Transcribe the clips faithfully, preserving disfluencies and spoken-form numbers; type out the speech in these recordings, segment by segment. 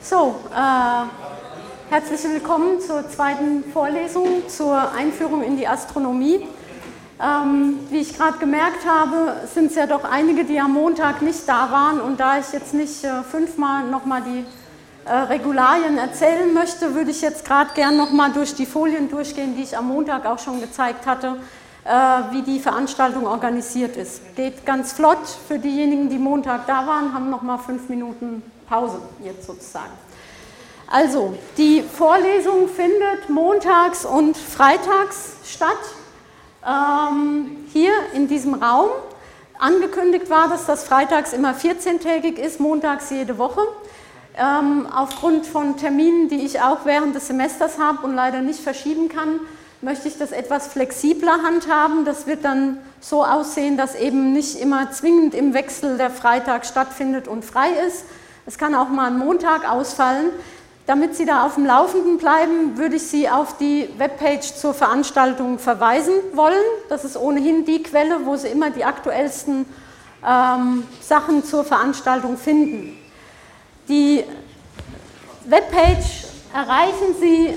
So, äh, herzlich willkommen zur zweiten Vorlesung zur Einführung in die Astronomie. Ähm, wie ich gerade gemerkt habe, sind es ja doch einige, die am Montag nicht da waren, und da ich jetzt nicht äh, fünfmal nochmal die äh, Regularien erzählen möchte, würde ich jetzt gerade gern nochmal durch die Folien durchgehen, die ich am Montag auch schon gezeigt hatte, äh, wie die Veranstaltung organisiert ist. Geht ganz flott. Für diejenigen, die Montag da waren, haben nochmal fünf Minuten Pause jetzt sozusagen. Also, die Vorlesung findet montags und freitags statt. Ähm, hier in diesem Raum. Angekündigt war, dass das freitags immer vierzehntägig ist, montags jede Woche. Ähm, aufgrund von Terminen, die ich auch während des Semesters habe und leider nicht verschieben kann, möchte ich das etwas flexibler handhaben. Das wird dann so aussehen, dass eben nicht immer zwingend im Wechsel der Freitag stattfindet und frei ist. Es kann auch mal ein Montag ausfallen. Damit Sie da auf dem Laufenden bleiben, würde ich Sie auf die Webpage zur Veranstaltung verweisen wollen. Das ist ohnehin die Quelle, wo Sie immer die aktuellsten ähm, Sachen zur Veranstaltung finden. Die Webpage erreichen Sie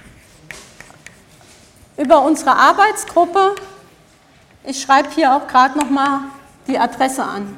über unsere Arbeitsgruppe. Ich schreibe hier auch gerade nochmal die Adresse an.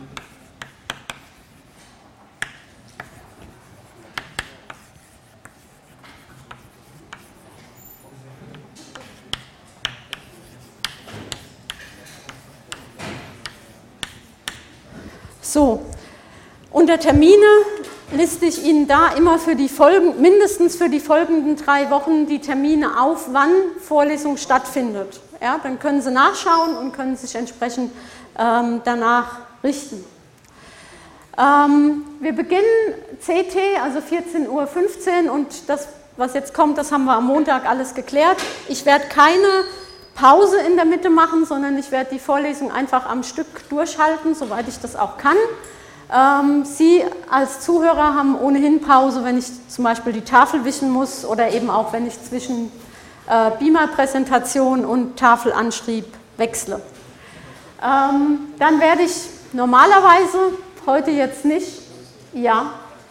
So, unter Termine liste ich Ihnen da immer für die Folgen, mindestens für die folgenden drei Wochen die Termine auf, wann Vorlesung stattfindet. Ja, dann können Sie nachschauen und können sich entsprechend ähm, danach richten. Ähm, wir beginnen C T, also vierzehn Uhr fünfzehn, und das, was jetzt kommt, das haben wir am Montag alles geklärt. Ich werde keine Pause in der Mitte machen, sondern ich werde die Vorlesung einfach am Stück durchhalten, soweit ich das auch kann. Ähm, Sie als Zuhörer haben ohnehin Pause, wenn ich zum Beispiel die Tafel wischen muss oder eben auch, wenn ich zwischen äh, Beamer-Präsentation und Tafelanschrieb wechsle. Ähm, dann werde ich normalerweise, heute jetzt nicht, ja.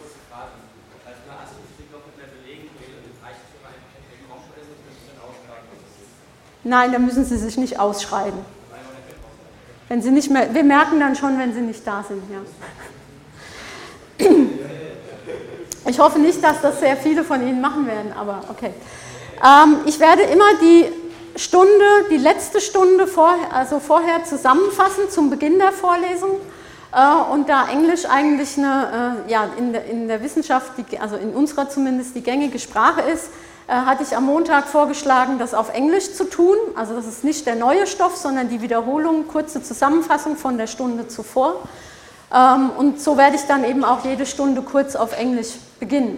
Nein, da müssen Sie sich nicht ausschreiben. Wenn Sie nicht mehr, wir merken dann schon, wenn Sie nicht da sind. Ja. Ich hoffe nicht, dass das sehr viele von Ihnen machen werden, aber okay. Ähm, ich werde immer die Stunde, die letzte Stunde vor, also vorher zusammenfassen zum Beginn der Vorlesung. Äh, und da Englisch eigentlich eine, äh, ja, in der, in der Wissenschaft, die, also in unserer zumindest, die gängige Sprache ist, hatte ich am Montag vorgeschlagen, das auf Englisch zu tun. Also das ist nicht der neue Stoff, sondern die Wiederholung, kurze Zusammenfassung von der Stunde zuvor. Und so werde ich dann eben auch jede Stunde kurz auf Englisch beginnen.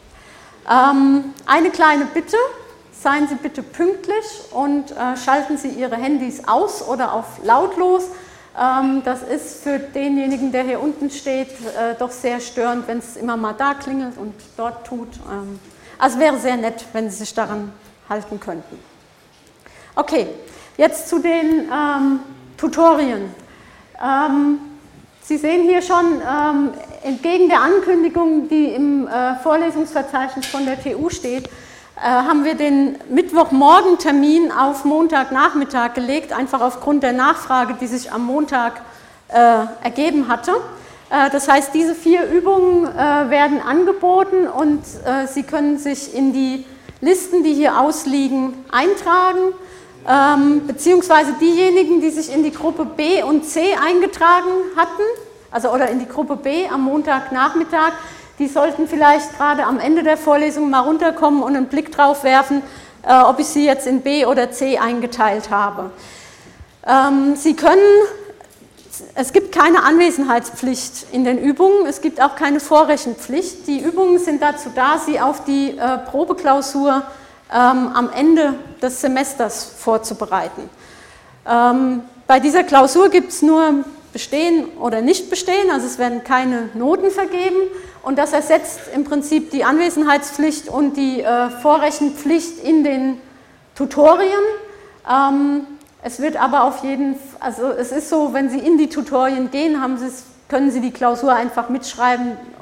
Eine kleine Bitte, seien Sie bitte pünktlich und schalten Sie Ihre Handys aus oder auf lautlos. Das ist für denjenigen, der hier unten steht, doch sehr störend, wenn es immer mal da klingelt und dort tut. Also wäre sehr nett, wenn Sie sich daran halten könnten. Okay, jetzt zu den ähm, Tutorien. Ähm, Sie sehen hier schon, ähm, entgegen der Ankündigung, die im äh, Vorlesungsverzeichnis von der T U steht, äh, haben wir den Mittwochmorgen-Termin auf Montagnachmittag gelegt, einfach aufgrund der Nachfrage, die sich am Montag äh, ergeben hatte. Das heißt, diese vier Übungen äh, werden angeboten und äh, Sie können sich in die Listen, die hier ausliegen, eintragen, ähm, beziehungsweise diejenigen, die sich in die Gruppe B und C eingetragen hatten, also oder in die Gruppe B am Montagnachmittag, die sollten vielleicht gerade am Ende der Vorlesung mal runterkommen und einen Blick drauf werfen, äh, ob ich sie jetzt in B oder C eingeteilt habe. Ähm, Sie können Es gibt keine Anwesenheitspflicht in den Übungen, es gibt auch keine Vorrechenpflicht. Die Übungen sind dazu da, Sie auf die äh, Probeklausur ähm, am Ende des Semesters vorzubereiten. Ähm, bei dieser Klausur gibt es nur Bestehen oder nicht Bestehen, also es werden keine Noten vergeben, und das ersetzt im Prinzip die Anwesenheitspflicht und die äh, Vorrechenpflicht in den Tutorien. Ähm, Es wird aber auf jeden Fall, also es ist so, wenn Sie in die Tutorien gehen, haben Sie es, können Sie die Klausur einfach mitschreiben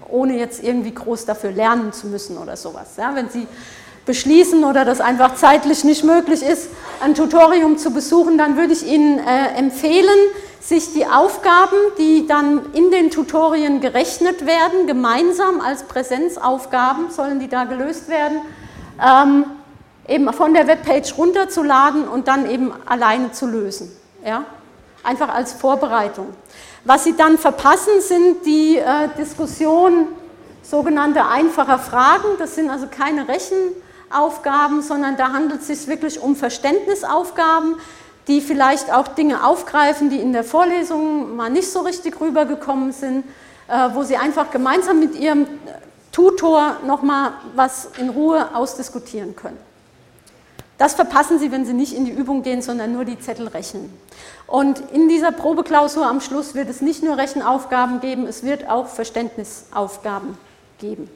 ohne jetzt irgendwie groß dafür lernen zu müssen oder sowas. Ja, wenn Sie beschließen oder das einfach zeitlich nicht möglich ist, ein Tutorium zu besuchen, dann würde ich Ihnen äh, empfehlen, sich die Aufgaben, die dann in den Tutorien gerechnet werden, gemeinsam als Präsenzaufgaben, sollen die da gelöst werden, ähm, eben von der Webpage runterzuladen und dann eben alleine zu lösen. Ja? Einfach als Vorbereitung. Was Sie dann verpassen, sind die äh, Diskussion sogenannter einfacher Fragen. Das sind also keine Rechenaufgaben, sondern da handelt es sich wirklich um Verständnisaufgaben, die vielleicht auch Dinge aufgreifen, die in der Vorlesung mal nicht so richtig rübergekommen sind, äh, wo Sie einfach gemeinsam mit Ihrem Tutor nochmal was in Ruhe ausdiskutieren können. Das verpassen Sie, wenn Sie nicht in die Übung gehen, sondern nur die Zettel rechnen. Und in dieser Probeklausur am Schluss wird es nicht nur Rechenaufgaben geben, es wird auch Verständnisaufgaben geben.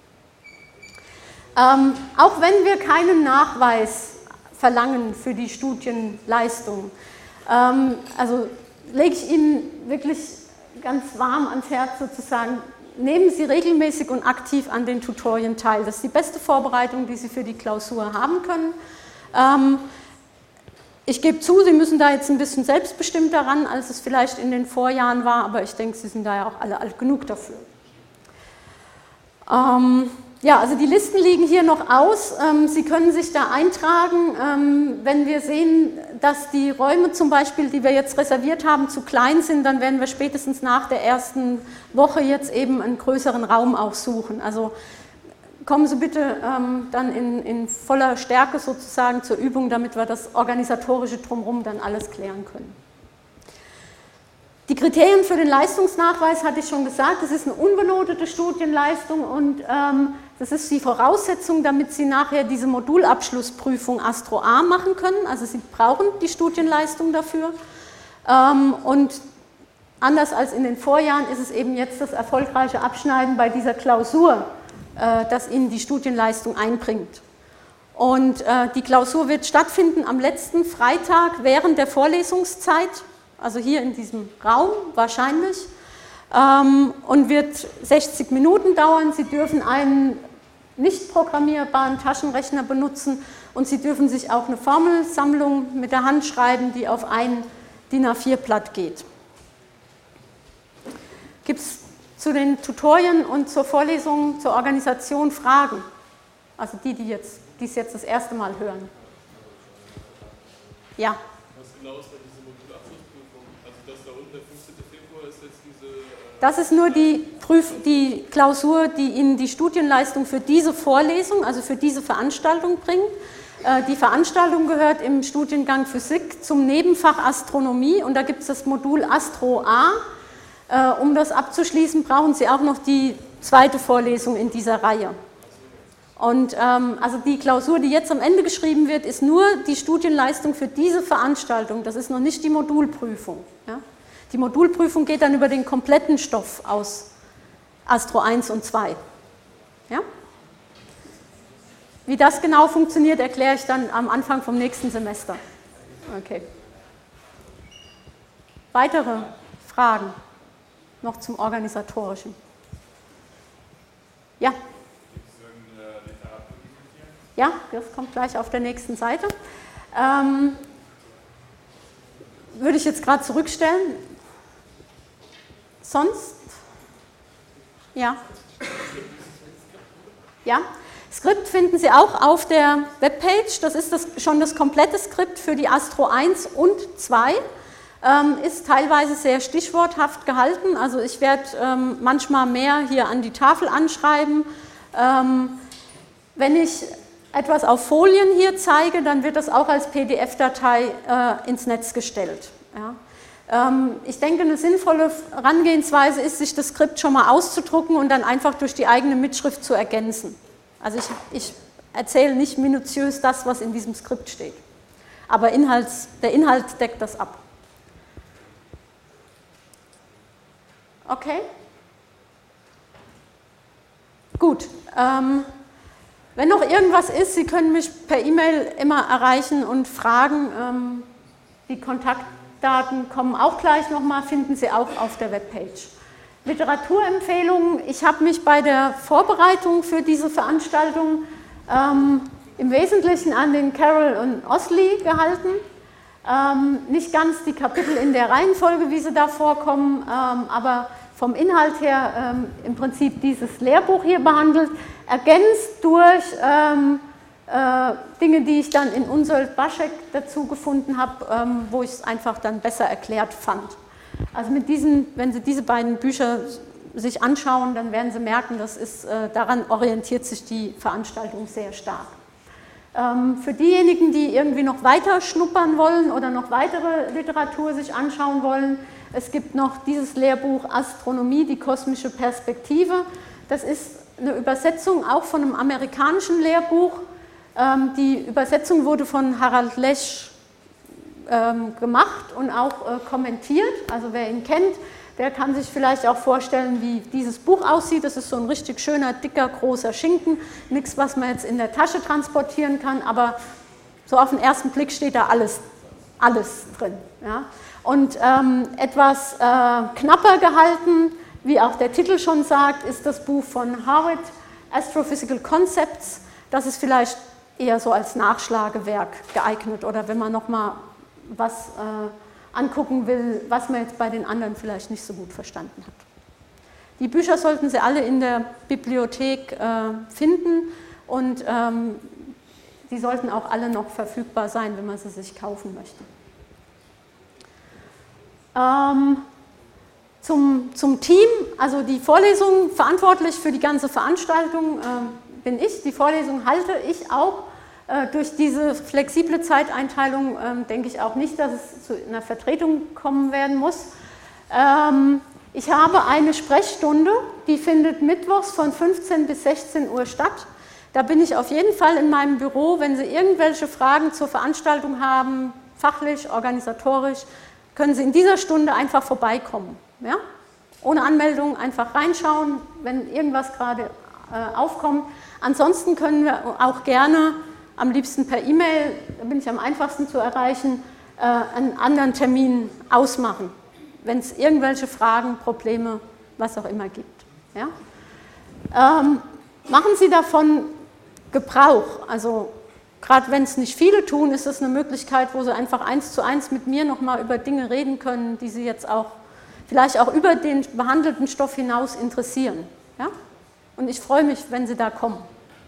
Ähm, auch wenn wir keinen Nachweis verlangen für die Studienleistung, ähm, also lege ich Ihnen wirklich ganz warm ans Herz sozusagen, nehmen Sie regelmäßig und aktiv an den Tutorien teil. Das ist die beste Vorbereitung, die Sie für die Klausur haben können. Ähm, ich gebe zu, Sie müssen da jetzt ein bisschen selbstbestimmter ran, als es vielleicht in den Vorjahren war, aber ich denke, Sie sind da ja auch alle alt genug dafür. Ähm, ja, also die Listen liegen hier noch aus. Ähm, Sie können sich da eintragen. Ähm, wenn wir sehen, dass die Räume zum Beispiel, die wir jetzt reserviert haben, zu klein sind, dann werden wir spätestens nach der ersten Woche jetzt eben einen größeren Raum auch suchen. Also kommen Sie bitte ähm, dann in, in voller Stärke sozusagen zur Übung, damit wir das Organisatorische drumherum dann alles klären können. Die Kriterien für den Leistungsnachweis hatte ich schon gesagt, das ist eine unbenotete Studienleistung und ähm, das ist die Voraussetzung, damit Sie nachher diese Modulabschlussprüfung Astro A machen können. Also Sie brauchen die Studienleistung dafür. Ähm, und anders als in den Vorjahren ist es eben jetzt das erfolgreiche Abschneiden bei dieser Klausur, äh, das Ihnen die Studienleistung einbringt. Und äh, die Klausur wird stattfinden am letzten Freitag während der Vorlesungszeit, also hier in diesem Raum wahrscheinlich, ähm, und wird sechzig Minuten dauern. Sie dürfen einen nicht programmierbaren Taschenrechner benutzen und Sie dürfen sich auch eine Formelsammlung mit der Hand schreiben, die auf ein DIN A vier Blatt geht. Gibt es zu den Tutorien und zur Vorlesung, zur Organisation Fragen? Also die, die jetzt, die es jetzt das erste Mal hören. Ja. Was genau ist denn diese Modulabschlussprüfung? Also das da unten, der fünfzehnte Februar, ist jetzt diese... Äh das ist nur die, Prüf die Klausur, die Ihnen die Studienleistung für diese Vorlesung, also für diese Veranstaltung bringt. Äh, die Veranstaltung gehört im Studiengang Physik zum Nebenfach Astronomie und da gibt es das Modul Astro A. Äh, um das abzuschließen, brauchen Sie auch noch die zweite Vorlesung in dieser Reihe. Und ähm, also die Klausur, die jetzt am Ende geschrieben wird, ist nur die Studienleistung für diese Veranstaltung. Das ist noch nicht die Modulprüfung. Ja? Die Modulprüfung geht dann über den kompletten Stoff aus Astro eins und zwei. Ja? Wie das genau funktioniert, erkläre ich dann am Anfang vom nächsten Semester. Okay. Weitere Fragen noch zum Organisatorischen? Ja? Ja, das kommt gleich auf der nächsten Seite. Ähm, würde ich jetzt gerade zurückstellen. Sonst? Ja. Ja. Skript finden Sie auch auf der Webpage. Das ist das, schon das komplette Skript für die Astro eins und zwei. Ähm, ist teilweise sehr stichworthaft gehalten. Also ich werde ähm, manchmal mehr hier an die Tafel anschreiben. Ähm, wenn ich etwas auf Folien hier zeige, dann wird das auch als P D F-Datei äh, ins Netz gestellt. Ja. Ähm, ich denke, eine sinnvolle Herangehensweise ist, sich das Skript schon mal auszudrucken und dann einfach durch die eigene Mitschrift zu ergänzen. Also ich, ich erzähle nicht minutiös das, was in diesem Skript steht, aber Inhalts, der Inhalt deckt das ab. Okay? Gut. Ähm, Wenn noch irgendwas ist, Sie können mich per E-Mail immer erreichen und fragen. Die Kontaktdaten kommen auch gleich nochmal, finden Sie auch auf der Webpage. Literaturempfehlungen. Ich habe mich bei der Vorbereitung für diese Veranstaltung ähm, im Wesentlichen an den Carroll und Osley gehalten. Ähm, nicht ganz die Kapitel in der Reihenfolge, wie sie da vorkommen, ähm, aber vom Inhalt her ähm, im Prinzip dieses Lehrbuch hier behandelt, ergänzt durch ähm, äh, Dinge, die ich dann in Unsold Baschek dazu gefunden habe, ähm, wo ich es einfach dann besser erklärt fand. Also mit diesen, wenn Sie diese beiden Bücher sich anschauen, dann werden Sie merken, das ist, äh, daran orientiert sich die Veranstaltung sehr stark. Ähm, für diejenigen, die irgendwie noch weiter schnuppern wollen oder noch weitere Literatur sich anschauen wollen, es gibt noch dieses Lehrbuch Astronomie, die kosmische Perspektive. Das ist eine Übersetzung auch von einem amerikanischen Lehrbuch. Ähm, die Übersetzung wurde von Harald Lesch ähm, gemacht und auch äh, kommentiert. Also wer ihn kennt, der kann sich vielleicht auch vorstellen, wie dieses Buch aussieht. Das ist so ein richtig schöner, dicker, großer Schinken. Nichts, was man jetzt in der Tasche transportieren kann, aber so auf den ersten Blick steht da alles, alles drin. Ja? Und ähm, etwas äh, knapper gehalten, wie auch der Titel schon sagt, ist das Buch von Harvard, Astrophysical Concepts. Das ist vielleicht eher so als Nachschlagewerk geeignet oder wenn man nochmal was äh, angucken will, was man jetzt bei den anderen vielleicht nicht so gut verstanden hat. Die Bücher sollten Sie alle in der Bibliothek äh, finden und ähm, die sollten auch alle noch verfügbar sein, wenn man sie sich kaufen möchte. Ähm, zum, zum Team, also die Vorlesung, verantwortlich für die ganze Veranstaltung äh, bin ich, die Vorlesung halte ich auch. Durch diese flexible Zeiteinteilung ähm, denke ich auch nicht, dass es zu einer Vertretung kommen werden muss. Ähm, ich habe eine Sprechstunde, die findet mittwochs von fünfzehn bis sechzehn Uhr statt. Da bin ich auf jeden Fall in meinem Büro. Wenn Sie irgendwelche Fragen zur Veranstaltung haben, fachlich, organisatorisch, können Sie in dieser Stunde einfach vorbeikommen. Ja? Ohne Anmeldung einfach reinschauen, wenn irgendwas gerade äh, aufkommt. Ansonsten können wir auch gerne am liebsten per E-Mail, da bin ich am einfachsten zu erreichen, äh, einen anderen Termin ausmachen, wenn es irgendwelche Fragen, Probleme, was auch immer gibt. Ja? Ähm, machen Sie davon Gebrauch. Also gerade wenn es nicht viele tun, ist es eine Möglichkeit, wo Sie einfach eins zu eins mit mir nochmal über Dinge reden können, die Sie jetzt auch vielleicht auch über den behandelten Stoff hinaus interessieren. Ja? Und ich freue mich, wenn Sie da kommen.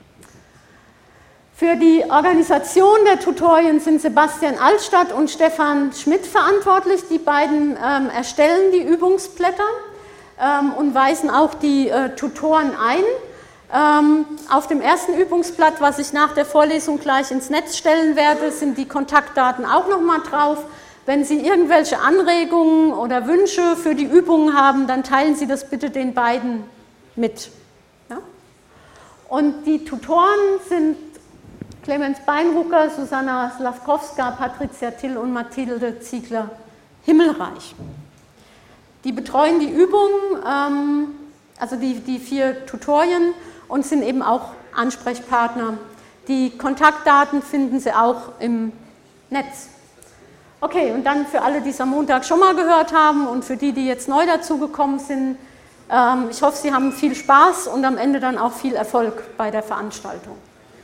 Für die Organisation der Tutorien sind Sebastian Altstadt und Stefan Schmidt verantwortlich. Die beiden ähm, erstellen die Übungsblätter ähm, und weisen auch die äh, Tutoren ein. Ähm, auf dem ersten Übungsblatt, was ich nach der Vorlesung gleich ins Netz stellen werde, sind die Kontaktdaten auch nochmal drauf. Wenn Sie irgendwelche Anregungen oder Wünsche für die Übungen haben, dann teilen Sie das bitte den beiden mit. Ja? Und die Tutoren sind Clemens Beinrucker, Susanna Slavkowska, Patricia Till und Mathilde Ziegler-Himmelreich. Die betreuen die Übungen, ähm, also die, die vier Tutorien und sind eben auch Ansprechpartner. Die Kontaktdaten finden Sie auch im Netz. Okay, und dann für alle, die es am Montag schon mal gehört haben und für die, die jetzt neu dazugekommen sind, ähm, ich hoffe, Sie haben viel Spaß und am Ende dann auch viel Erfolg bei der Veranstaltung.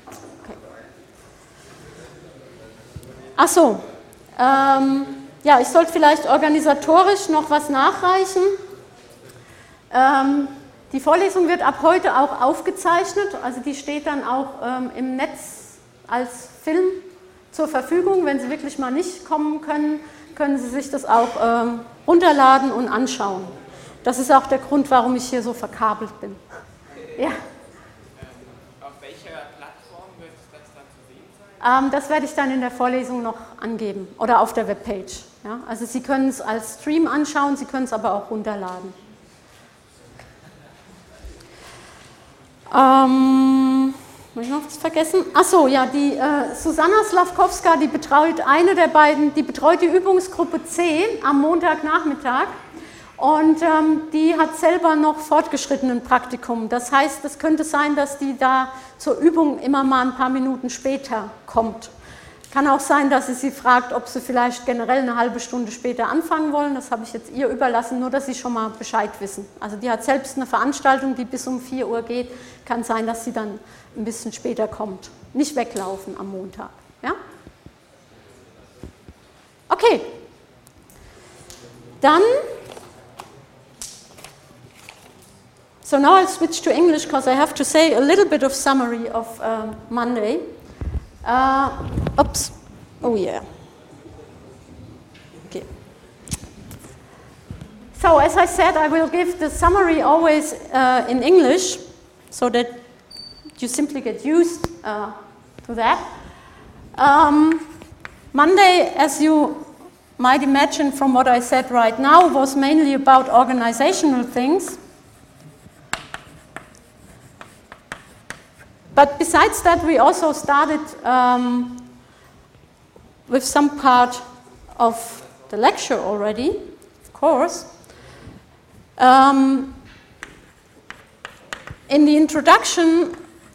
Ach so, ähm, ja, ich sollte vielleicht organisatorisch noch was nachreichen. Ähm, die Vorlesung wird ab heute auch aufgezeichnet, also die steht dann auch ähm, im Netz als Film zur Verfügung. Wenn Sie wirklich mal nicht kommen können, können Sie sich das auch ähm, runterladen und anschauen. Das ist auch der Grund, warum ich hier so verkabelt bin. Ja. Das werde ich dann in der Vorlesung noch angeben oder auf der Webpage. Ja, also Sie können es als Stream anschauen, Sie können es aber auch runterladen. Ähm, habe ich noch was vergessen? Achso, ja, die äh, Susanna Slavkowska, die betreut eine der beiden, die betreut die Übungsgruppe zehn am Montagnachmittag. Und ähm, die hat selber noch fortgeschrittenen Praktikum. Das heißt, es könnte sein, dass die da zur Übung immer mal ein paar Minuten später kommt. Kann auch sein, dass sie sie fragt, ob sie vielleicht generell eine halbe Stunde später anfangen wollen. Das habe ich jetzt ihr überlassen, nur dass sie schon mal Bescheid wissen. Also die hat selbst eine Veranstaltung, die bis um vier Uhr geht. Kann sein, dass sie dann ein bisschen später kommt. Nicht weglaufen am Montag. Ja? Okay. Dann, so now I'll switch to English because I have to say a little bit of summary of uh, Monday. Uh, oops, oh yeah. Okay. So as I said, I will give the summary always uh, in English, so that you simply get used uh, to that. Um, Monday, as you might imagine from what I said right now, was mainly about organizational things. But besides that, we also started um, with some part of the lecture already, of course. Um, in the introduction,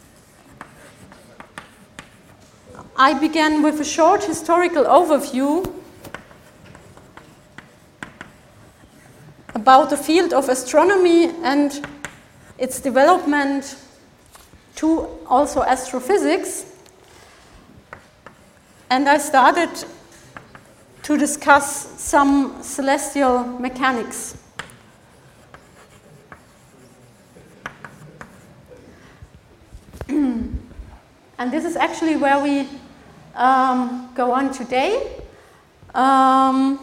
I began with a short historical overview about the field of astronomy and its development to also astrophysics, and I started to discuss some celestial mechanics. And this is actually where we um, go on today. Um,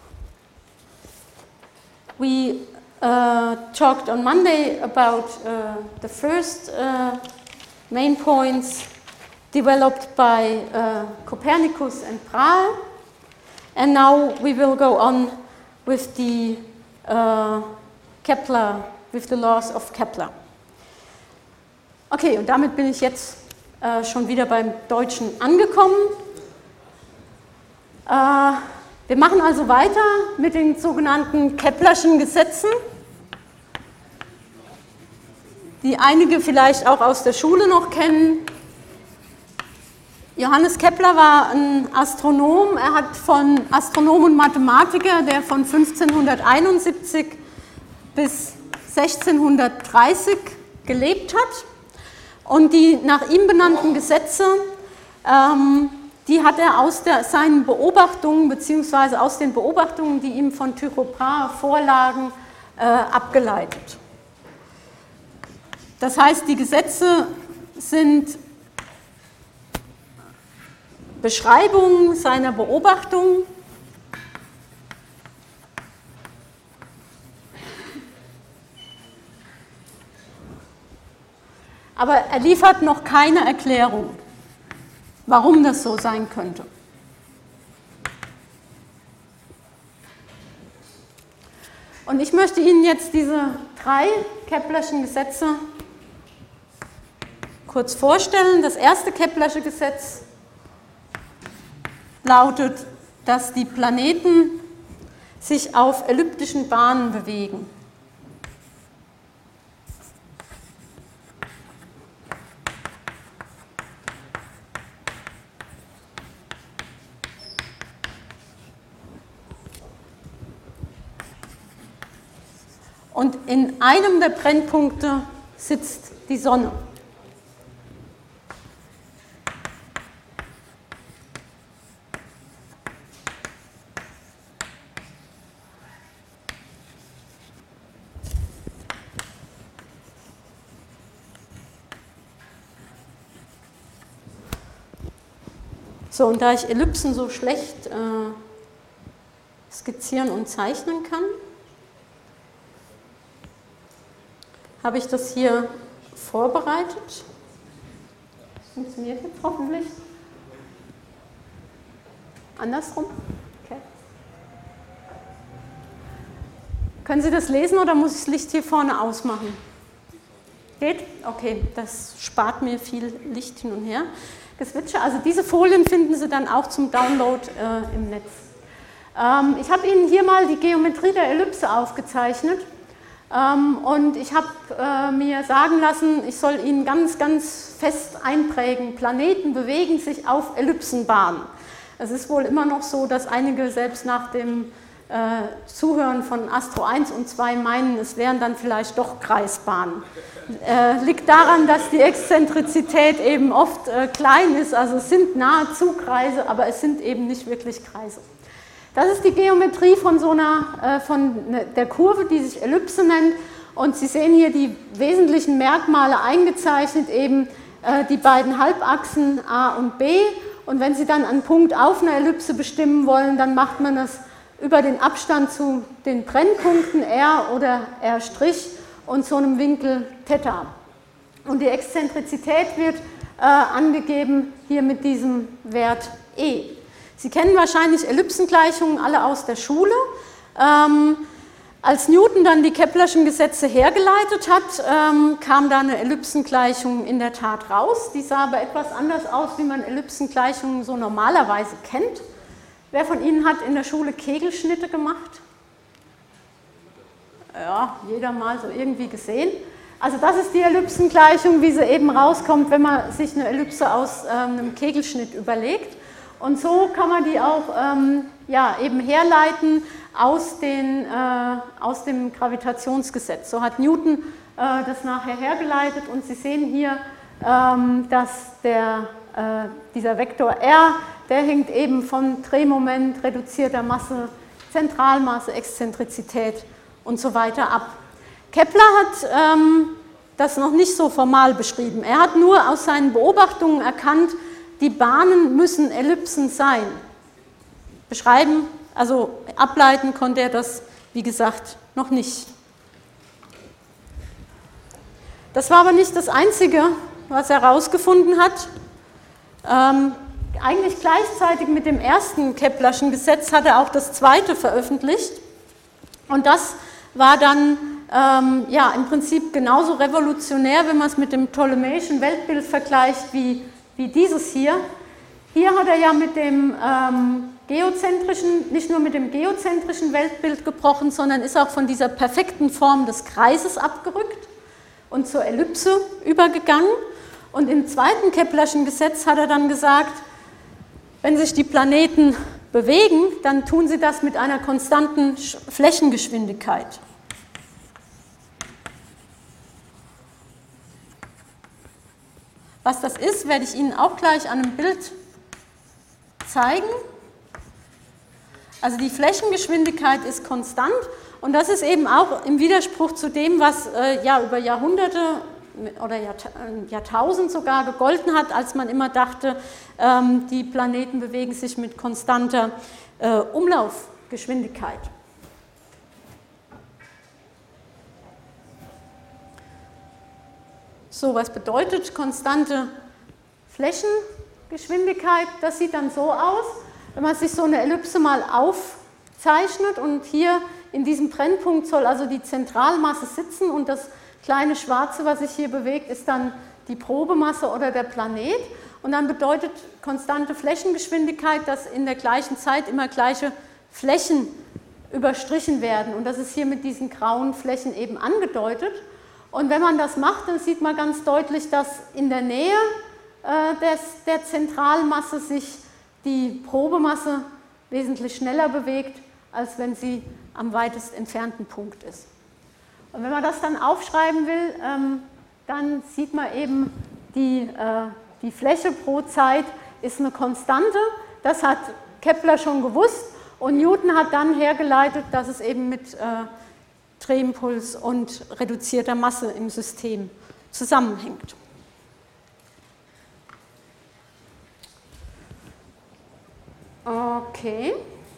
we uh, talked on Monday about uh, the first uh, main points developed by uh, Copernicus and Brahe, and now we will go on with the uh, Kepler, with the laws of Kepler. Okay, und damit bin ich jetzt äh, schon wieder beim Deutschen angekommen. Äh, wir machen also weiter mit den sogenannten Keplerschen Gesetzen, die einige vielleicht auch aus der Schule noch kennen. Johannes Kepler war ein Astronom, er hat von Astronom und Mathematiker, der von fünfzehnhunderteinundsiebzig bis sechzehnhundertdreißig gelebt hat. Und die nach ihm benannten Gesetze, ähm, die hat er aus der, seinen Beobachtungen bzw. aus den Beobachtungen, die ihm von Tycho Brahe vorlagen, äh, abgeleitet. Das heißt, die Gesetze sind Beschreibungen seiner Beobachtungen. Aber er liefert noch keine Erklärung, warum das so sein könnte. Und ich möchte Ihnen jetzt diese drei Keplerschen Gesetze kurz vorstellen. Das erste Keplersche Gesetz lautet, dass die Planeten sich auf elliptischen Bahnen bewegen. Und in einem der Brennpunkte sitzt die Sonne. So, und da ich Ellipsen so schlecht äh, skizzieren und zeichnen kann, habe ich das hier vorbereitet. Funktioniert jetzt hoffentlich. Andersrum. Okay. Können Sie das lesen oder muss ich das Licht hier vorne ausmachen? Geht? Okay, das spart mir viel Licht hin und her. Gezwitscher. Also diese Folien finden Sie dann auch zum Download äh, im Netz. Ähm, ich habe Ihnen hier mal die Geometrie der Ellipse aufgezeichnet. Ähm, und ich habe äh, mir sagen lassen, ich soll Ihnen ganz, ganz fest einprägen, Planeten bewegen sich auf Ellipsenbahnen. Es ist wohl immer noch so, dass einige selbst nach dem äh, Zuhören von Astro eins und zwei meinen, es wären dann vielleicht doch Kreisbahnen. Äh, liegt daran, dass die Exzentrizität eben oft äh, klein ist, also es sind nahezu Kreise, aber es sind eben nicht wirklich Kreise. Das ist die Geometrie von, so einer, äh, von der Kurve, die sich Ellipse nennt, und Sie sehen hier die wesentlichen Merkmale eingezeichnet, eben äh, die beiden Halbachsen A und B, und wenn Sie dann einen Punkt auf einer Ellipse bestimmen wollen, dann macht man das über den Abstand zu den Brennpunkten R oder R' und so einem Winkel Theta. Und die Exzentrizität wird äh, angegeben hier mit diesem Wert E. Sie kennen wahrscheinlich Ellipsengleichungen alle aus der Schule. Ähm, als Newton dann die Keplerschen Gesetze hergeleitet hat, ähm, kam da eine Ellipsengleichung in der Tat raus. Die sah aber etwas anders aus, wie man Ellipsengleichungen so normalerweise kennt. Wer von Ihnen hat in der Schule Kegelschnitte gemacht? Ja, jeder mal so irgendwie gesehen. Also das ist die Ellipsengleichung, wie sie eben rauskommt, wenn man sich eine Ellipse aus ähm, einem Kegelschnitt überlegt. Und so kann man die auch ähm, ja, eben herleiten aus, den, äh, aus dem Gravitationsgesetz. So hat Newton äh, das nachher hergeleitet, und Sie sehen hier, ähm, dass der, äh, dieser Vektor R, der hängt eben von Drehmoment, reduzierter Masse, Zentralmasse, Exzentrizität und so weiter ab. Kepler hat ähm, das noch nicht so formal beschrieben. Er hat nur aus seinen Beobachtungen erkannt, die Bahnen müssen Ellipsen sein. Beschreiben, also ableiten konnte er das, wie gesagt, noch nicht. Das war aber nicht das Einzige, was er herausgefunden hat. Ähm, eigentlich gleichzeitig mit dem ersten Keplerschen Gesetz hat er auch das zweite veröffentlicht. Und das war dann ähm, ja, im Prinzip genauso revolutionär, wenn man es mit dem ptolemäischen Weltbild vergleicht, wie, wie dieses hier. Hier hat er ja mit dem ähm, geozentrischen, nicht nur mit dem geozentrischen Weltbild gebrochen, sondern ist auch von dieser perfekten Form des Kreises abgerückt und zur Ellipse übergegangen. Und im zweiten Keplerschen Gesetz hat er dann gesagt, wenn sich die Planeten bewegen, dann tun sie das mit einer konstanten Flächengeschwindigkeit. Was das ist, werde ich Ihnen auch gleich an einem Bild zeigen. Also die Flächengeschwindigkeit ist konstant, und das ist eben auch im Widerspruch zu dem, was äh, ja über Jahrhunderte oder Jahrtausend sogar gegolten hat, als man immer dachte, ähm, die Planeten bewegen sich mit konstanter äh, Umlaufgeschwindigkeit. So, was bedeutet konstante Flächengeschwindigkeit? Das sieht dann so aus, wenn man sich so eine Ellipse mal aufzeichnet, und hier in diesem Brennpunkt soll also die Zentralmasse sitzen, und das kleine Schwarze, was sich hier bewegt, ist dann die Probemasse oder der Planet. Und dann bedeutet konstante Flächengeschwindigkeit, dass in der gleichen Zeit immer gleiche Flächen überstrichen werden. Und das ist hier mit diesen grauen Flächen eben angedeutet. Und wenn man das macht, dann sieht man ganz deutlich, dass in der Nähe äh, des, der Zentralmasse sich die Probemasse wesentlich schneller bewegt, als wenn sie am weitest entfernten Punkt ist. Und wenn man das dann aufschreiben will, ähm, dann sieht man eben, die, äh, die Fläche pro Zeit ist eine Konstante. Das hat Kepler schon gewusst, und Newton hat dann hergeleitet, dass es eben mit äh, Drehimpuls und reduzierter Masse im System zusammenhängt. Okay.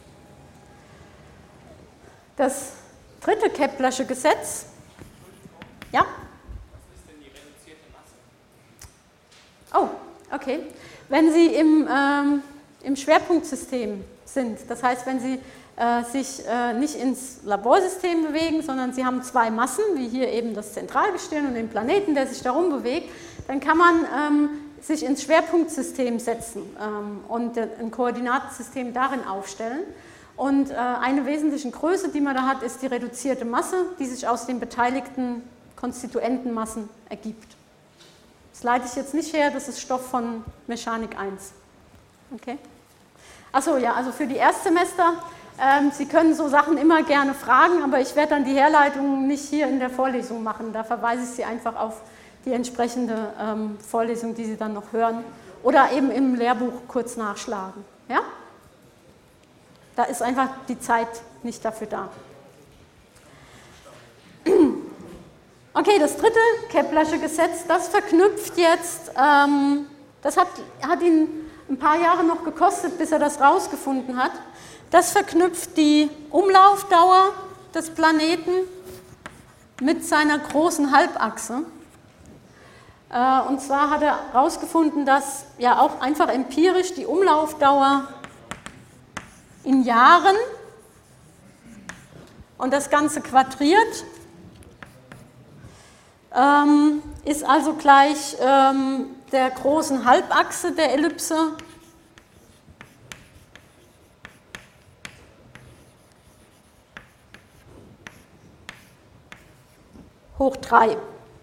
Das dritte Keplersche Gesetz. Ja? Was ist denn die reduzierte Masse? Oh, okay. Wenn Sie im, ähm, im Schwerpunktsystem sind, das heißt, wenn Sie äh, sich äh, nicht ins Laborsystem bewegen, sondern Sie haben zwei Massen, wie hier eben das Zentralgestirn und den Planeten, der sich darum bewegt, dann kann man ähm, sich ins Schwerpunktsystem setzen ähm, und ein Koordinatensystem darin aufstellen. Und äh, eine wesentliche Größe, die man da hat, ist die reduzierte Masse, die sich aus den beteiligten Konstituentenmassen ergibt. Das leite ich jetzt nicht her, das ist Stoff von Mechanik eins. Okay? Achso, ja, also für die Erstsemester, ähm, Sie können so Sachen immer gerne fragen, aber ich werde dann die Herleitung nicht hier in der Vorlesung machen. Da verweise ich Sie einfach auf die entsprechende ähm, Vorlesung, die Sie dann noch hören oder eben im Lehrbuch kurz nachschlagen. Ja? Da ist einfach die Zeit nicht dafür da. Okay, das dritte Keplersche Gesetz, das verknüpft jetzt, ähm, das hat, hat ihn ein paar Jahre noch gekostet, bis er das rausgefunden hat. Das verknüpft die Umlaufdauer des Planeten mit seiner großen Halbachse. Äh, und zwar hat er herausgefunden, dass ja auch einfach empirisch die Umlaufdauer in Jahren und das Ganze quadriert, ähm, ist also gleich ähm, der großen Halbachse der Ellipse hoch drei.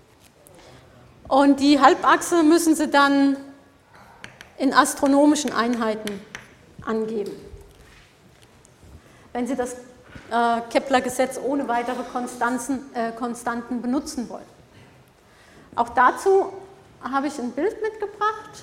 Und die Halbachse müssen Sie dann in astronomischen Einheiten angeben, wenn Sie das äh, Kepler-Gesetz ohne weitere Konstanzen, äh, Konstanten benutzen wollen. Auch dazu habe ich ein Bild mitgebracht,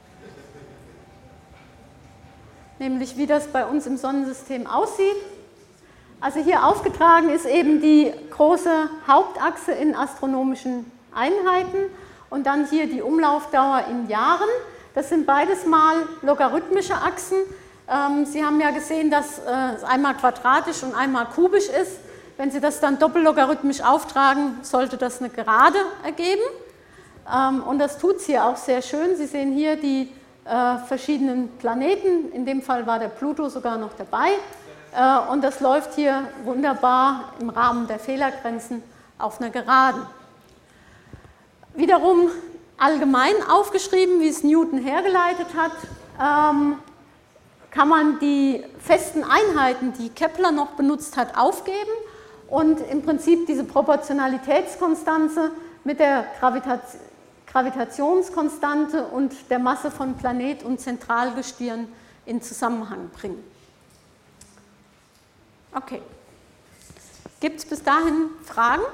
nämlich wie das bei uns im Sonnensystem aussieht. Also hier aufgetragen ist eben die große Hauptachse in astronomischen Einheiten und dann hier die Umlaufdauer in Jahren. Das sind beides mal logarithmische Achsen. Sie haben ja gesehen, dass es einmal quadratisch und einmal kubisch ist. Wenn Sie das dann doppellogarithmisch auftragen, sollte das eine Gerade ergeben. Und das tut es hier auch sehr schön. Sie sehen hier die verschiedenen Planeten. In dem Fall war der Pluto sogar noch dabei. Und das läuft hier wunderbar im Rahmen der Fehlergrenzen auf einer Geraden. Wiederum allgemein aufgeschrieben, wie es Newton hergeleitet hat, ähm, kann man die festen Einheiten, die Kepler noch benutzt hat, aufgeben und im Prinzip diese Proportionalitätskonstante mit der Gravita- Gravitationskonstante und der Masse von Planet und Zentralgestirn in Zusammenhang bringen. Okay. Gibt es bis dahin Fragen?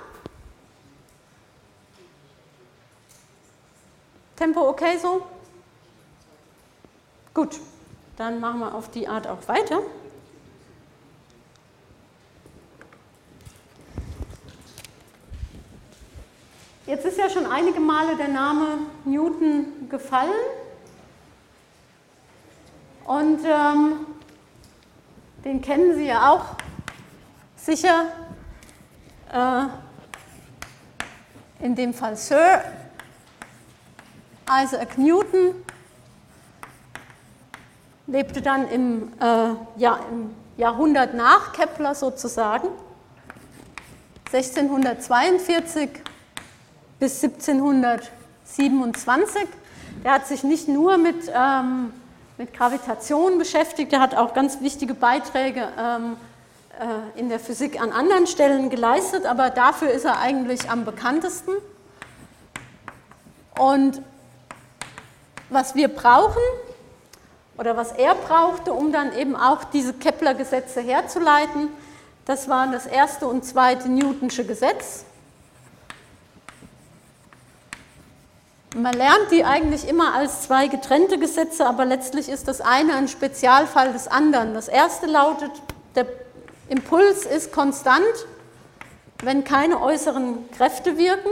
Tempo okay so? Gut, dann machen wir auf die Art auch weiter. Jetzt ist ja schon einige Male der Name Newton gefallen. Und ähm, den kennen Sie ja auch sicher. Äh, in dem Fall Sir Isaac Newton lebte dann im, äh, ja, im Jahrhundert nach Kepler sozusagen, sechzehnhundertzweiundvierzig bis siebzehnhundertsiebenundzwanzig. Der hat sich nicht nur mit, ähm, mit Gravitation beschäftigt, er hat auch ganz wichtige Beiträge ähm, äh, in der Physik an anderen Stellen geleistet, aber dafür ist er eigentlich am bekanntesten. Und was wir brauchen, oder was er brauchte, um dann eben auch diese Kepler-Gesetze herzuleiten, das waren das erste und zweite Newtonsche Gesetz. Man lernt die eigentlich immer als zwei getrennte Gesetze, aber letztlich ist das eine ein Spezialfall des anderen. Das erste lautet, der Impuls ist konstant, wenn keine äußeren Kräfte wirken.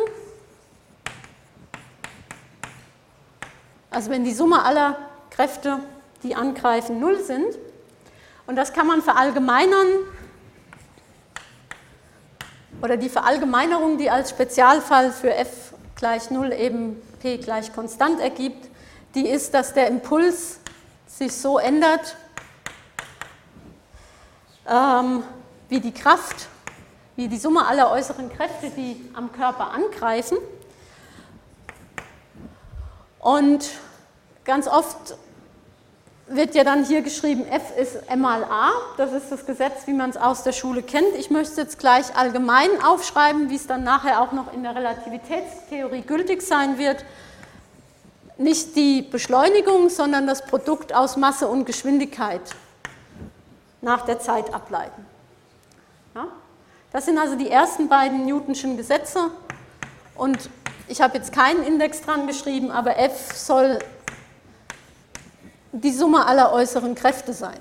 Also wenn die Summe aller Kräfte, die angreifen, null sind. Und das kann man verallgemeinern, oder die Verallgemeinerung, die als Spezialfall für f gleich null eben p gleich konstant ergibt, die ist, dass der Impuls sich so ändert, ähm, wie die Kraft, wie die Summe aller äußeren Kräfte, die am Körper angreifen. Und ganz oft wird ja dann hier geschrieben, F ist m mal a, das ist das Gesetz, wie man es aus der Schule kennt. Ich möchte es jetzt gleich allgemein aufschreiben, wie es dann nachher auch noch in der Relativitätstheorie gültig sein wird. Nicht die Beschleunigung, sondern das Produkt aus Masse und Geschwindigkeit nach der Zeit ableiten. Ja? Das sind also die ersten beiden Newtonschen Gesetze und ich habe jetzt keinen Index dran geschrieben, aber F soll die Summe aller äußeren Kräfte sein.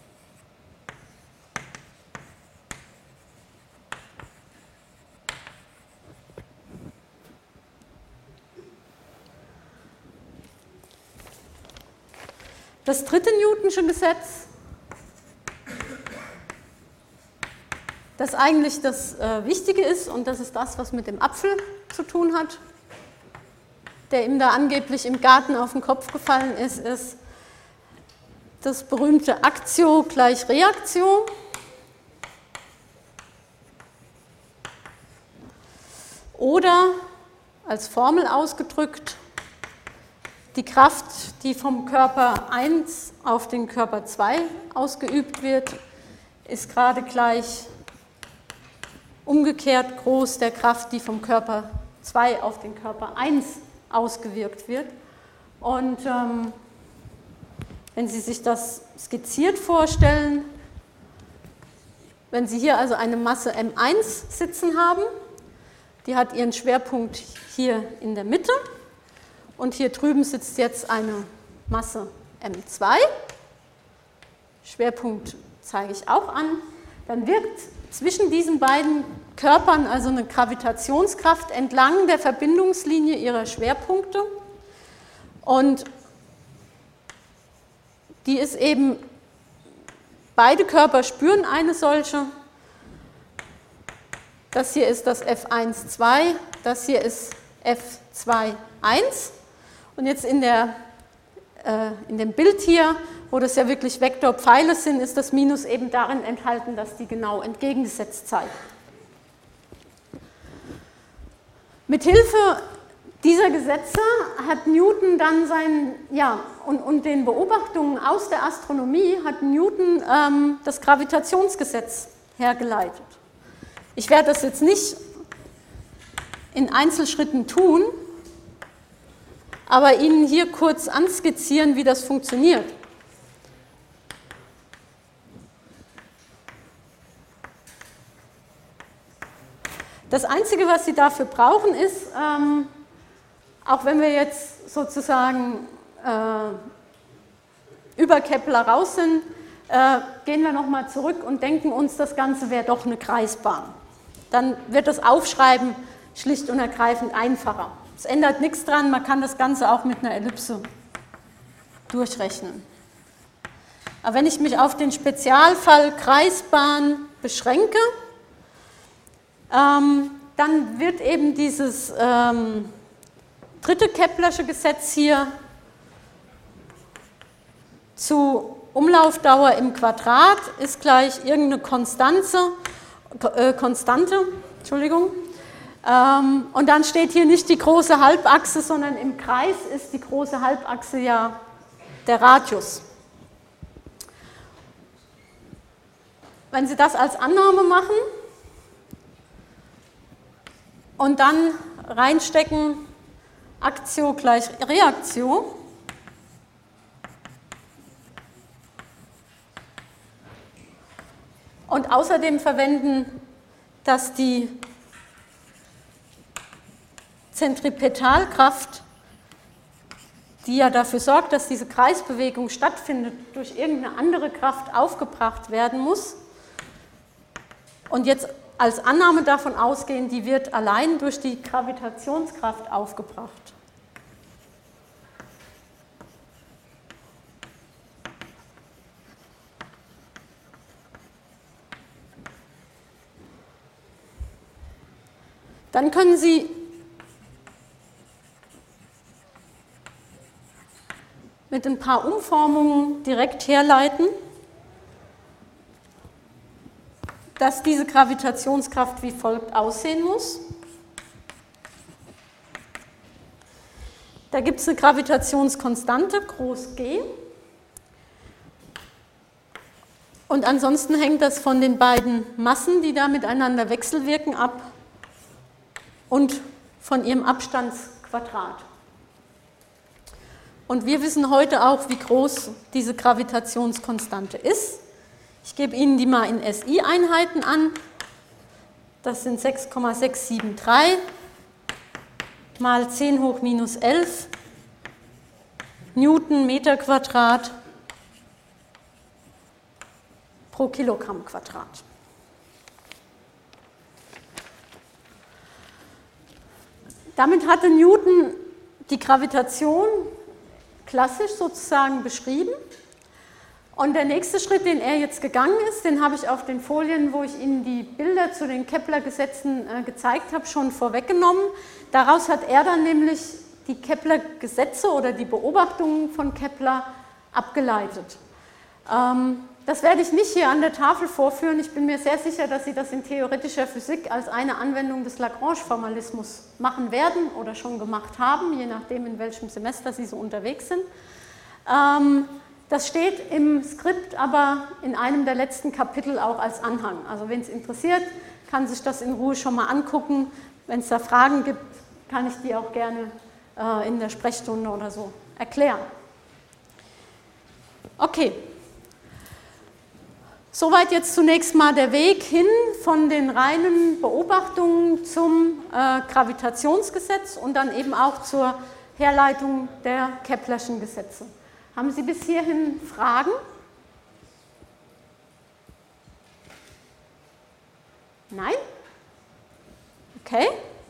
Das dritte Newtonsche Gesetz, das eigentlich das äh, Wichtige ist, und das ist das, was mit dem Apfel zu tun hat, der ihm da angeblich im Garten auf den Kopf gefallen ist, ist das berühmte Aktio gleich Reaktio. Oder als Formel ausgedrückt, die Kraft, die vom Körper eins auf den Körper zwei ausgeübt wird, ist gerade gleich umgekehrt groß der Kraft, die vom Körper zwei auf den Körper eins ausgewirkt wird. Und ähm, wenn Sie sich das skizziert vorstellen, wenn Sie hier also eine Masse M eins sitzen haben, die hat ihren Schwerpunkt hier in der Mitte und hier drüben sitzt jetzt eine Masse M zwei, Schwerpunkt zeige ich auch an, dann wirkt zwischen diesen beiden Körpern also eine Gravitationskraft entlang der Verbindungslinie ihrer Schwerpunkte und die ist eben, beide Körper spüren eine solche. Das hier ist das F eins zwei, das hier ist F zwei eins. Und jetzt in, der, äh, in dem Bild hier, wo das ja wirklich Vektorpfeile sind, ist das Minus eben darin enthalten, dass die genau entgegengesetzt zeigen. Mithilfe dieser Gesetze hat Newton dann sein, ja, und, und den Beobachtungen aus der Astronomie hat Newton ähm, das Gravitationsgesetz hergeleitet. Ich werde das jetzt nicht in Einzelschritten tun, aber Ihnen hier kurz anskizzieren, wie das funktioniert. Das Einzige, was Sie dafür brauchen, ist, ähm, auch wenn wir jetzt sozusagen äh, über Kepler raus sind, äh, gehen wir nochmal zurück und denken uns, das Ganze wäre doch eine Kreisbahn. Dann wird das Aufschreiben schlicht und ergreifend einfacher. Es ändert nichts dran, man kann das Ganze auch mit einer Ellipse durchrechnen. Aber wenn ich mich auf den Spezialfall Kreisbahn beschränke, ähm, dann wird eben dieses ähm, dritte Keplersche Gesetz hier zu Umlaufdauer im Quadrat ist gleich irgendeine Konstanze, äh, Konstante, Entschuldigung. Ähm, und dann steht hier nicht die große Halbachse, sondern im Kreis ist die große Halbachse ja der Radius. Wenn Sie das als Annahme machen und dann reinstecken, Aktio gleich Reaktio, und außerdem verwenden, dass die Zentripetalkraft, die ja dafür sorgt, dass diese Kreisbewegung stattfindet, durch irgendeine andere Kraft aufgebracht werden muss. Und jetzt als Annahme davon ausgehen, die wird allein durch die Gravitationskraft aufgebracht. Dann können Sie mit ein paar Umformungen direkt herleiten, dass diese Gravitationskraft wie folgt aussehen muss. Da gibt es eine Gravitationskonstante, groß G. Und ansonsten hängt das von den beiden Massen, die da miteinander wechselwirken, ab und von ihrem Abstandsquadrat. Und wir wissen heute auch, wie groß diese Gravitationskonstante ist. Ich gebe Ihnen die mal in S I-Einheiten an. Das sind sechs Komma sechs sieben drei mal zehn hoch minus elf Newton Meter Quadrat pro Kilogramm Quadrat. Damit hatte Newton die Gravitation klassisch sozusagen beschrieben. Und der nächste Schritt, den er jetzt gegangen ist, den habe ich auf den Folien, wo ich Ihnen die Bilder zu den Kepler-Gesetzen äh, gezeigt habe, schon vorweggenommen. Daraus hat er dann nämlich die Kepler-Gesetze oder die Beobachtungen von Kepler abgeleitet. Ähm, das werde ich nicht hier an der Tafel vorführen. Ich bin mir sehr sicher, dass Sie das in theoretischer Physik als eine Anwendung des Lagrange-Formalismus machen werden oder schon gemacht haben, je nachdem, in welchem Semester Sie so unterwegs sind. Ähm, Das steht im Skript, aber in einem der letzten Kapitel auch als Anhang. Also wenn es interessiert, kann sich das in Ruhe schon mal angucken. Wenn es da Fragen gibt, kann ich die auch gerne äh, in der Sprechstunde oder so erklären. Okay. Soweit jetzt zunächst mal der Weg hin von den reinen Beobachtungen zum äh, Gravitationsgesetz und dann eben auch zur Herleitung der Keplerschen Gesetze. Haben Sie bis hierhin Fragen? Nein? Okay.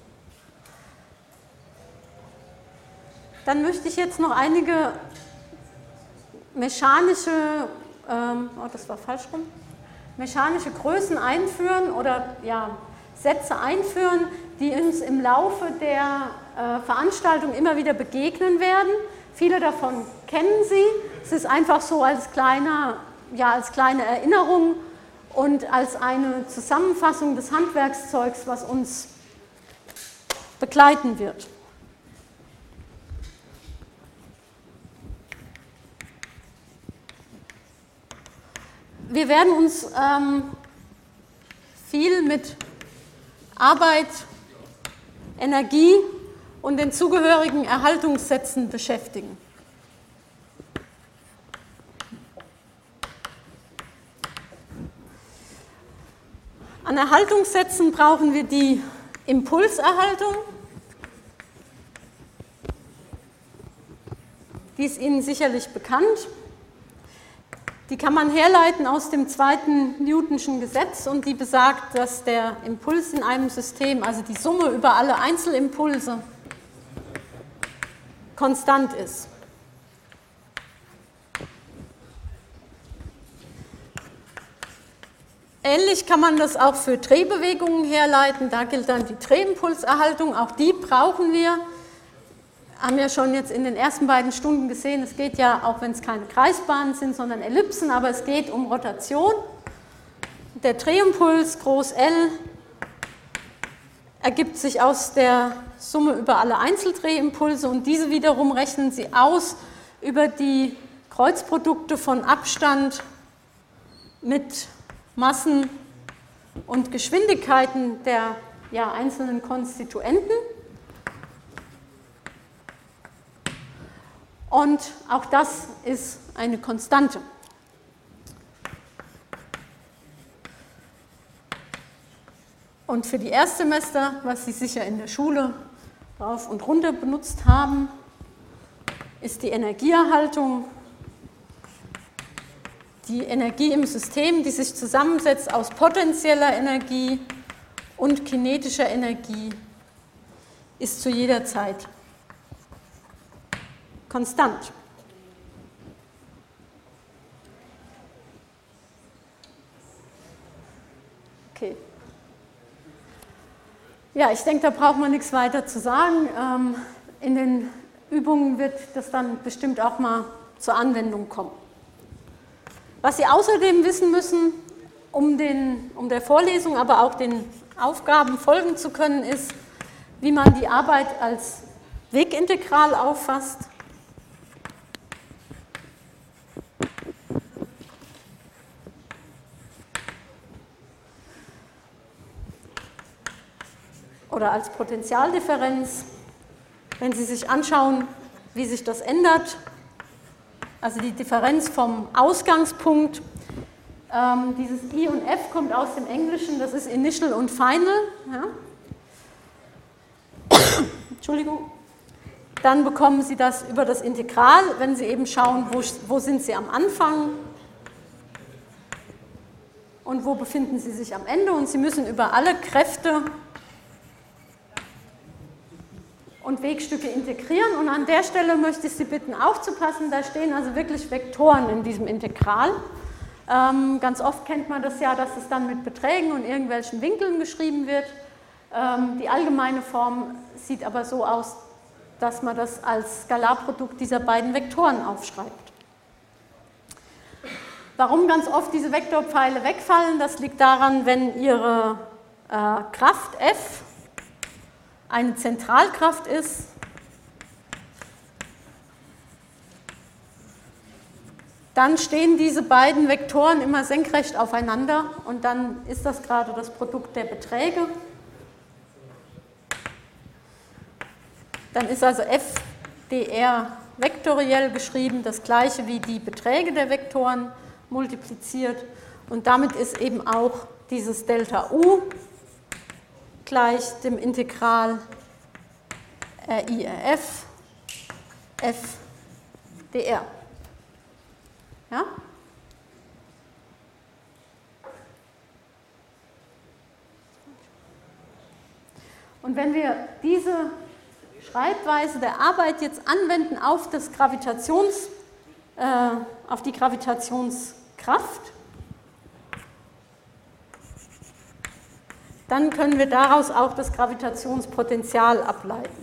Dann möchte ich jetzt noch einige mechanische, ähm, oh, das war falsch rum, mechanische Größen einführen oder ja, Sätze einführen, die uns im Laufe der äh, Veranstaltung immer wieder begegnen werden. Viele davon kennen Sie. Es ist einfach so als, kleiner, ja, als kleine Erinnerung und als eine Zusammenfassung des Handwerkszeugs, was uns begleiten wird. Wir werden uns ähm, viel mit Arbeit, Energie und den zugehörigen Erhaltungssätzen beschäftigen. An Erhaltungssätzen brauchen wir die Impulserhaltung. Die ist Ihnen sicherlich bekannt. Die kann man herleiten aus dem zweiten Newtonschen Gesetz und die besagt, dass der Impuls in einem System, also die Summe über alle Einzelimpulse, konstant ist. Ähnlich kann man das auch für Drehbewegungen herleiten. Da gilt dann die Drehimpulserhaltung. Auch die brauchen wir. Haben ja schon jetzt in den ersten beiden Stunden gesehen, es geht ja, auch wenn es keine Kreisbahnen sind, sondern Ellipsen, aber es geht um Rotation. Der Drehimpuls, groß L, ergibt sich aus der Summe über alle Einzeldrehimpulse und diese wiederum rechnen Sie aus über die Kreuzprodukte von Abstand mit Massen und Geschwindigkeiten der ja, einzelnen Konstituenten. Und auch das ist eine Konstante. Und für die Erstsemester, was Sie sicher in der Schule rauf und runter benutzt haben, ist die Energieerhaltung die Energie im System, die sich zusammensetzt aus potentieller Energie und kinetischer Energie, ist zu jeder Zeit konstant. Okay. Ja, ich denke, da braucht man nichts weiter zu sagen. In den Übungen wird das dann bestimmt auch mal zur Anwendung kommen. Was Sie außerdem wissen müssen, um, den, um der Vorlesung, aber auch den Aufgaben folgen zu können, ist, wie man die Arbeit als Wegintegral auffasst. Oder als Potentialdifferenz, wenn Sie sich anschauen, wie sich das ändert, also die Differenz vom Ausgangspunkt Ähm, dieses I und F kommt aus dem Englischen, das ist Initial und Final. Ja. Entschuldigung. Dann bekommen Sie das über das Integral, wenn Sie eben schauen, wo, wo sind Sie am Anfang und wo befinden Sie sich am Ende. Und Sie müssen über alle Kräfte und Wegstücke integrieren. Und an der Stelle möchte ich Sie bitten, aufzupassen. Da stehen also wirklich Vektoren in diesem Integral. Ähm, ganz oft kennt man das ja, dass es dann mit Beträgen und irgendwelchen Winkeln geschrieben wird. Ähm, die allgemeine Form sieht aber so aus, dass man das als Skalarprodukt dieser beiden Vektoren aufschreibt. Warum ganz oft diese Vektorpfeile wegfallen, das liegt daran, wenn Ihre äh, Kraft F eine Zentralkraft ist, dann stehen diese beiden Vektoren immer senkrecht aufeinander und dann ist das gerade das Produkt der Beträge. Dann ist also F dr vektoriell geschrieben, das gleiche wie die Beträge der Vektoren multipliziert und damit ist eben auch dieses Delta U gleich dem Integral R I R F F dr. Ja? Und wenn wir diese Schreibweise der Arbeit jetzt anwenden auf, das Gravitations, äh, auf die Gravitationskraft, dann können wir daraus auch das Gravitationspotential ableiten.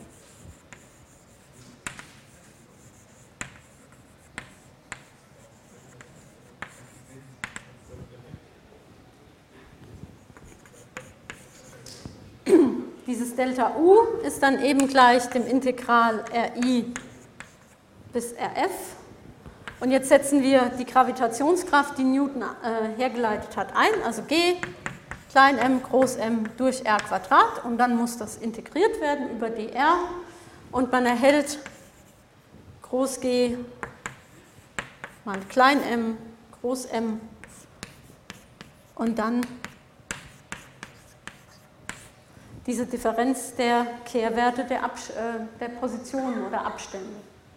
Dieses Delta U ist dann eben gleich dem Integral R I bis R F. Und jetzt setzen wir die Gravitationskraft, die Newton äh, hergeleitet hat, ein, also G, klein m, groß M durch R Quadrat. Und dann muss das integriert werden über dr. Und man erhält groß G mal klein m, groß M und dann diese Differenz der Kehrwerte der, Abs äh, der Positionen oder Abstände.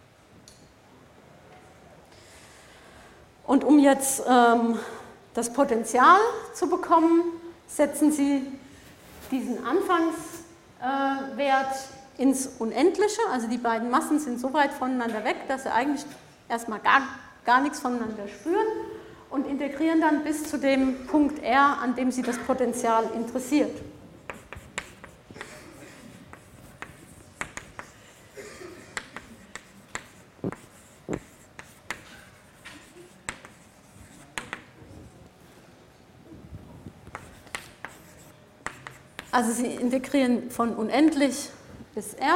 Und um jetzt ähm, das Potential zu bekommen, setzen Sie diesen Anfangswert äh, ins Unendliche. Also die beiden Massen sind so weit voneinander weg, dass sie eigentlich erstmal gar, gar nichts voneinander spüren und integrieren dann bis zu dem Punkt R, an dem Sie das Potential interessiert. Also Sie integrieren von unendlich bis R.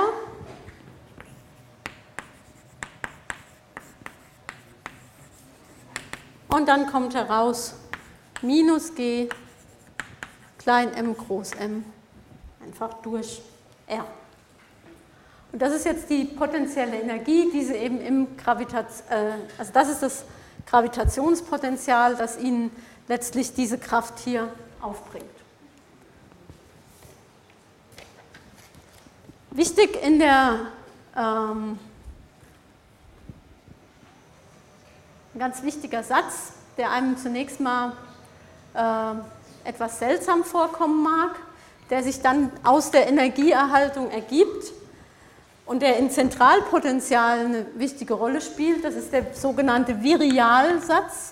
Und dann kommt heraus minus G klein m groß m einfach durch R. Und das ist jetzt die potenzielle Energie, die Sie eben im Gravitation, äh, also das ist das Gravitationspotenzial, das Ihnen letztlich diese Kraft hier aufbringt. Wichtig in der, ähm, ein ganz wichtiger Satz, der einem zunächst mal äh, etwas seltsam vorkommen mag, der sich dann aus der Energieerhaltung ergibt und der in Zentralpotential eine wichtige Rolle spielt, das ist der sogenannte Virialsatz.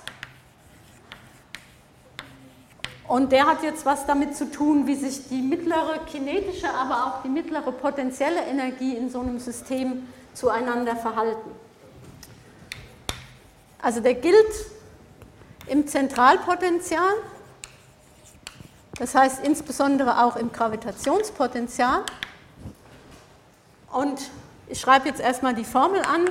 Und der hat jetzt was damit zu tun, wie sich die mittlere kinetische, aber auch die mittlere potenzielle Energie in so einem System zueinander verhalten. Also der gilt im Zentralpotential, das heißt insbesondere auch im Gravitationspotential. Und ich schreibe jetzt erstmal die Formel an.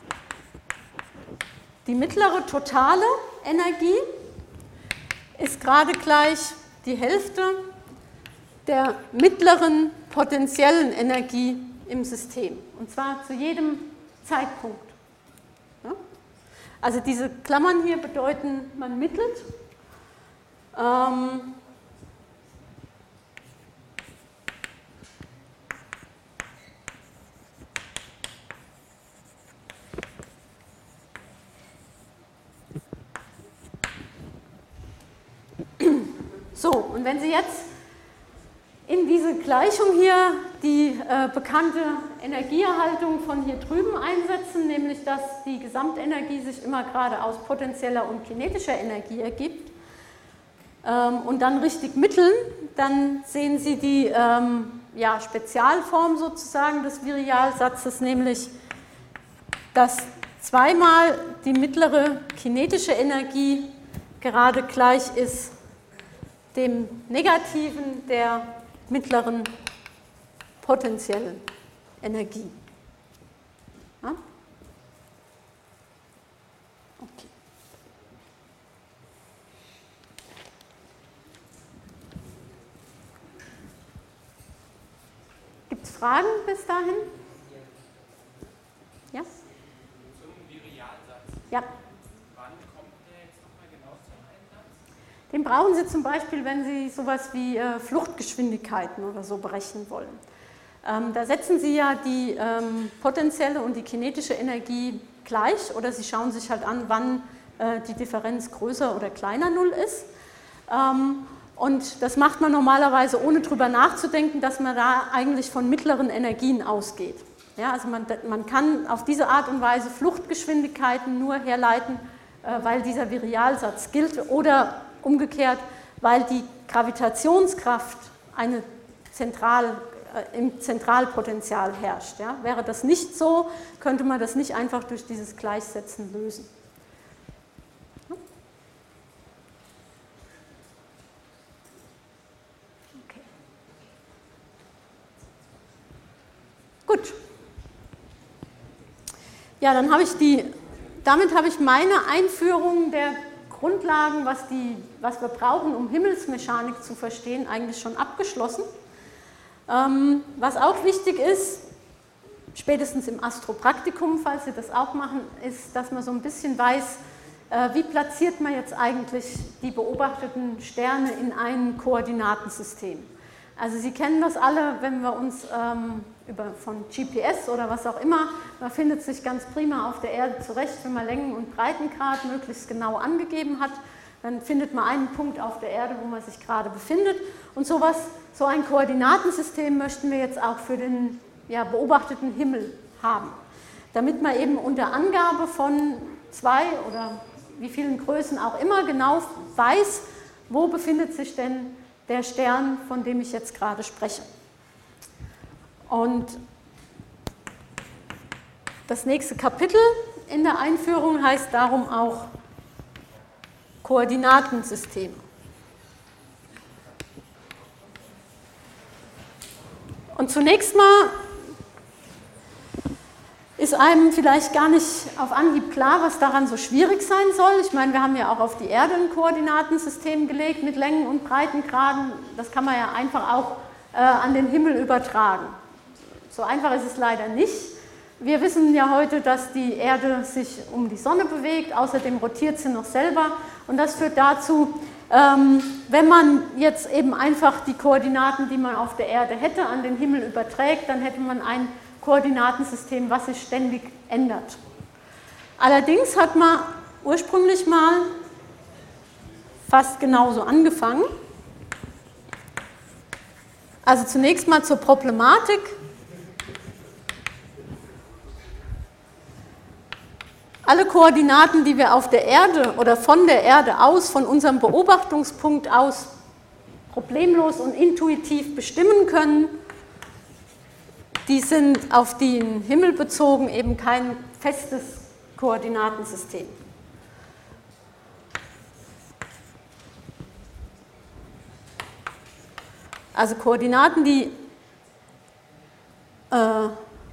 Die mittlere totale Energie ist gerade gleich die Hälfte der mittleren potenziellen Energie im System. Und zwar zu jedem Zeitpunkt. Ja? Also diese Klammern hier bedeuten, man mittelt. Ähm, So, und wenn Sie jetzt in diese Gleichung hier die äh, bekannte Energieerhaltung von hier drüben einsetzen, nämlich dass die Gesamtenergie sich immer gerade aus potenzieller und kinetischer Energie ergibt, ähm, und dann richtig mitteln, dann sehen Sie die ähm, ja, Spezialform sozusagen des Virialsatzes, nämlich dass zweimal die mittlere kinetische Energie gerade gleich ist dem Negativen der mittleren potenziellen Energie. Ja? Okay. Gibt es Fragen bis dahin? Ja? Zum Virialsatz. Ja. Wann kommt der jetzt nochmal genau zum Einsatz? Den brauchen Sie zum Beispiel, wenn Sie sowas wie äh, Fluchtgeschwindigkeiten oder so berechnen wollen. Ähm, da setzen Sie ja die ähm, potenzielle und die kinetische Energie gleich, oder Sie schauen sich halt an, wann äh, die Differenz größer oder kleiner null ist. Ähm, und das macht man normalerweise, ohne drüber nachzudenken, dass man da eigentlich von mittleren Energien ausgeht. Ja, also man, man kann auf diese Art und Weise Fluchtgeschwindigkeiten nur herleiten, äh, weil dieser Virialsatz gilt, oder umgekehrt, weil die Gravitationskraft eine Zentral, äh, im Zentralpotential herrscht. Ja? Wäre das nicht so, könnte man das nicht einfach durch dieses Gleichsetzen lösen. Ja? Okay. Gut. Ja, dann habe ich die, damit habe ich meine Einführung der Grundlagen, was, die, was wir brauchen, um Himmelsmechanik zu verstehen, eigentlich schon abgeschlossen. Ähm, was auch wichtig ist, spätestens im Astropraktikum, falls Sie das auch machen, ist, dass man so ein bisschen weiß, äh, wie platziert man jetzt eigentlich die beobachteten Sterne in ein Koordinatensystem. Also Sie kennen das alle, wenn wir uns ähm, über, von G P S oder was auch immer, man findet sich ganz prima auf der Erde zurecht, wenn man Längen- und Breitengrad möglichst genau angegeben hat, dann findet man einen Punkt auf der Erde, wo man sich gerade befindet. Und sowas, so ein Koordinatensystem möchten wir jetzt auch für den ja, beobachteten Himmel haben, damit man eben unter Angabe von zwei oder wie vielen Größen auch immer genau weiß, wo befindet sich denn der Stern, von dem ich jetzt gerade spreche. Und das nächste Kapitel in der Einführung heißt darum auch Koordinatensysteme. Und zunächst mal ist einem vielleicht gar nicht auf Anhieb klar, was daran so schwierig sein soll. Ich meine, wir haben ja auch auf die Erde ein Koordinatensystem gelegt mit Längen- und Breitengraden. Das kann man ja einfach auch äh, an den Himmel übertragen. So einfach ist es leider nicht. Wir wissen ja heute, dass die Erde sich um die Sonne bewegt, außerdem rotiert sie noch selber. Und das führt dazu, ähm, wenn man jetzt eben einfach die Koordinaten, die man auf der Erde hätte, an den Himmel überträgt, dann hätte man ein Koordinatensystem, was sich ständig ändert. Allerdings hat man ursprünglich mal fast genauso angefangen. Also zunächst mal zur Problematik. Alle Koordinaten, die wir auf der Erde oder von der Erde aus, von unserem Beobachtungspunkt aus problemlos und intuitiv bestimmen können, die sind auf den Himmel bezogen eben kein festes Koordinatensystem. Also Koordinaten, die äh,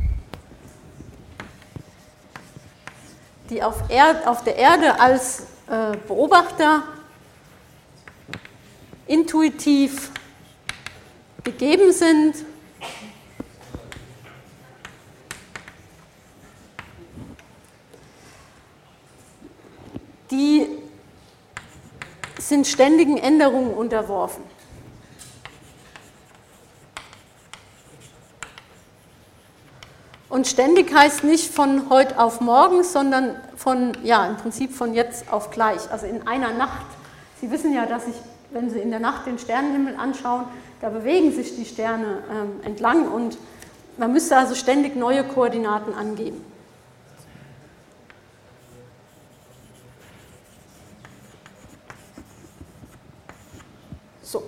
die auf, Erd, auf der Erde als äh, Beobachter intuitiv gegeben sind, die sind ständigen Änderungen unterworfen. Und ständig heißt nicht von heute auf morgen, sondern von, ja, im Prinzip von jetzt auf gleich, also in einer Nacht. Sie wissen ja, dass sich, wenn Sie in der Nacht den Sternenhimmel anschauen, da bewegen sich die Sterne ähm, entlang und man müsste also ständig neue Koordinaten angeben. So.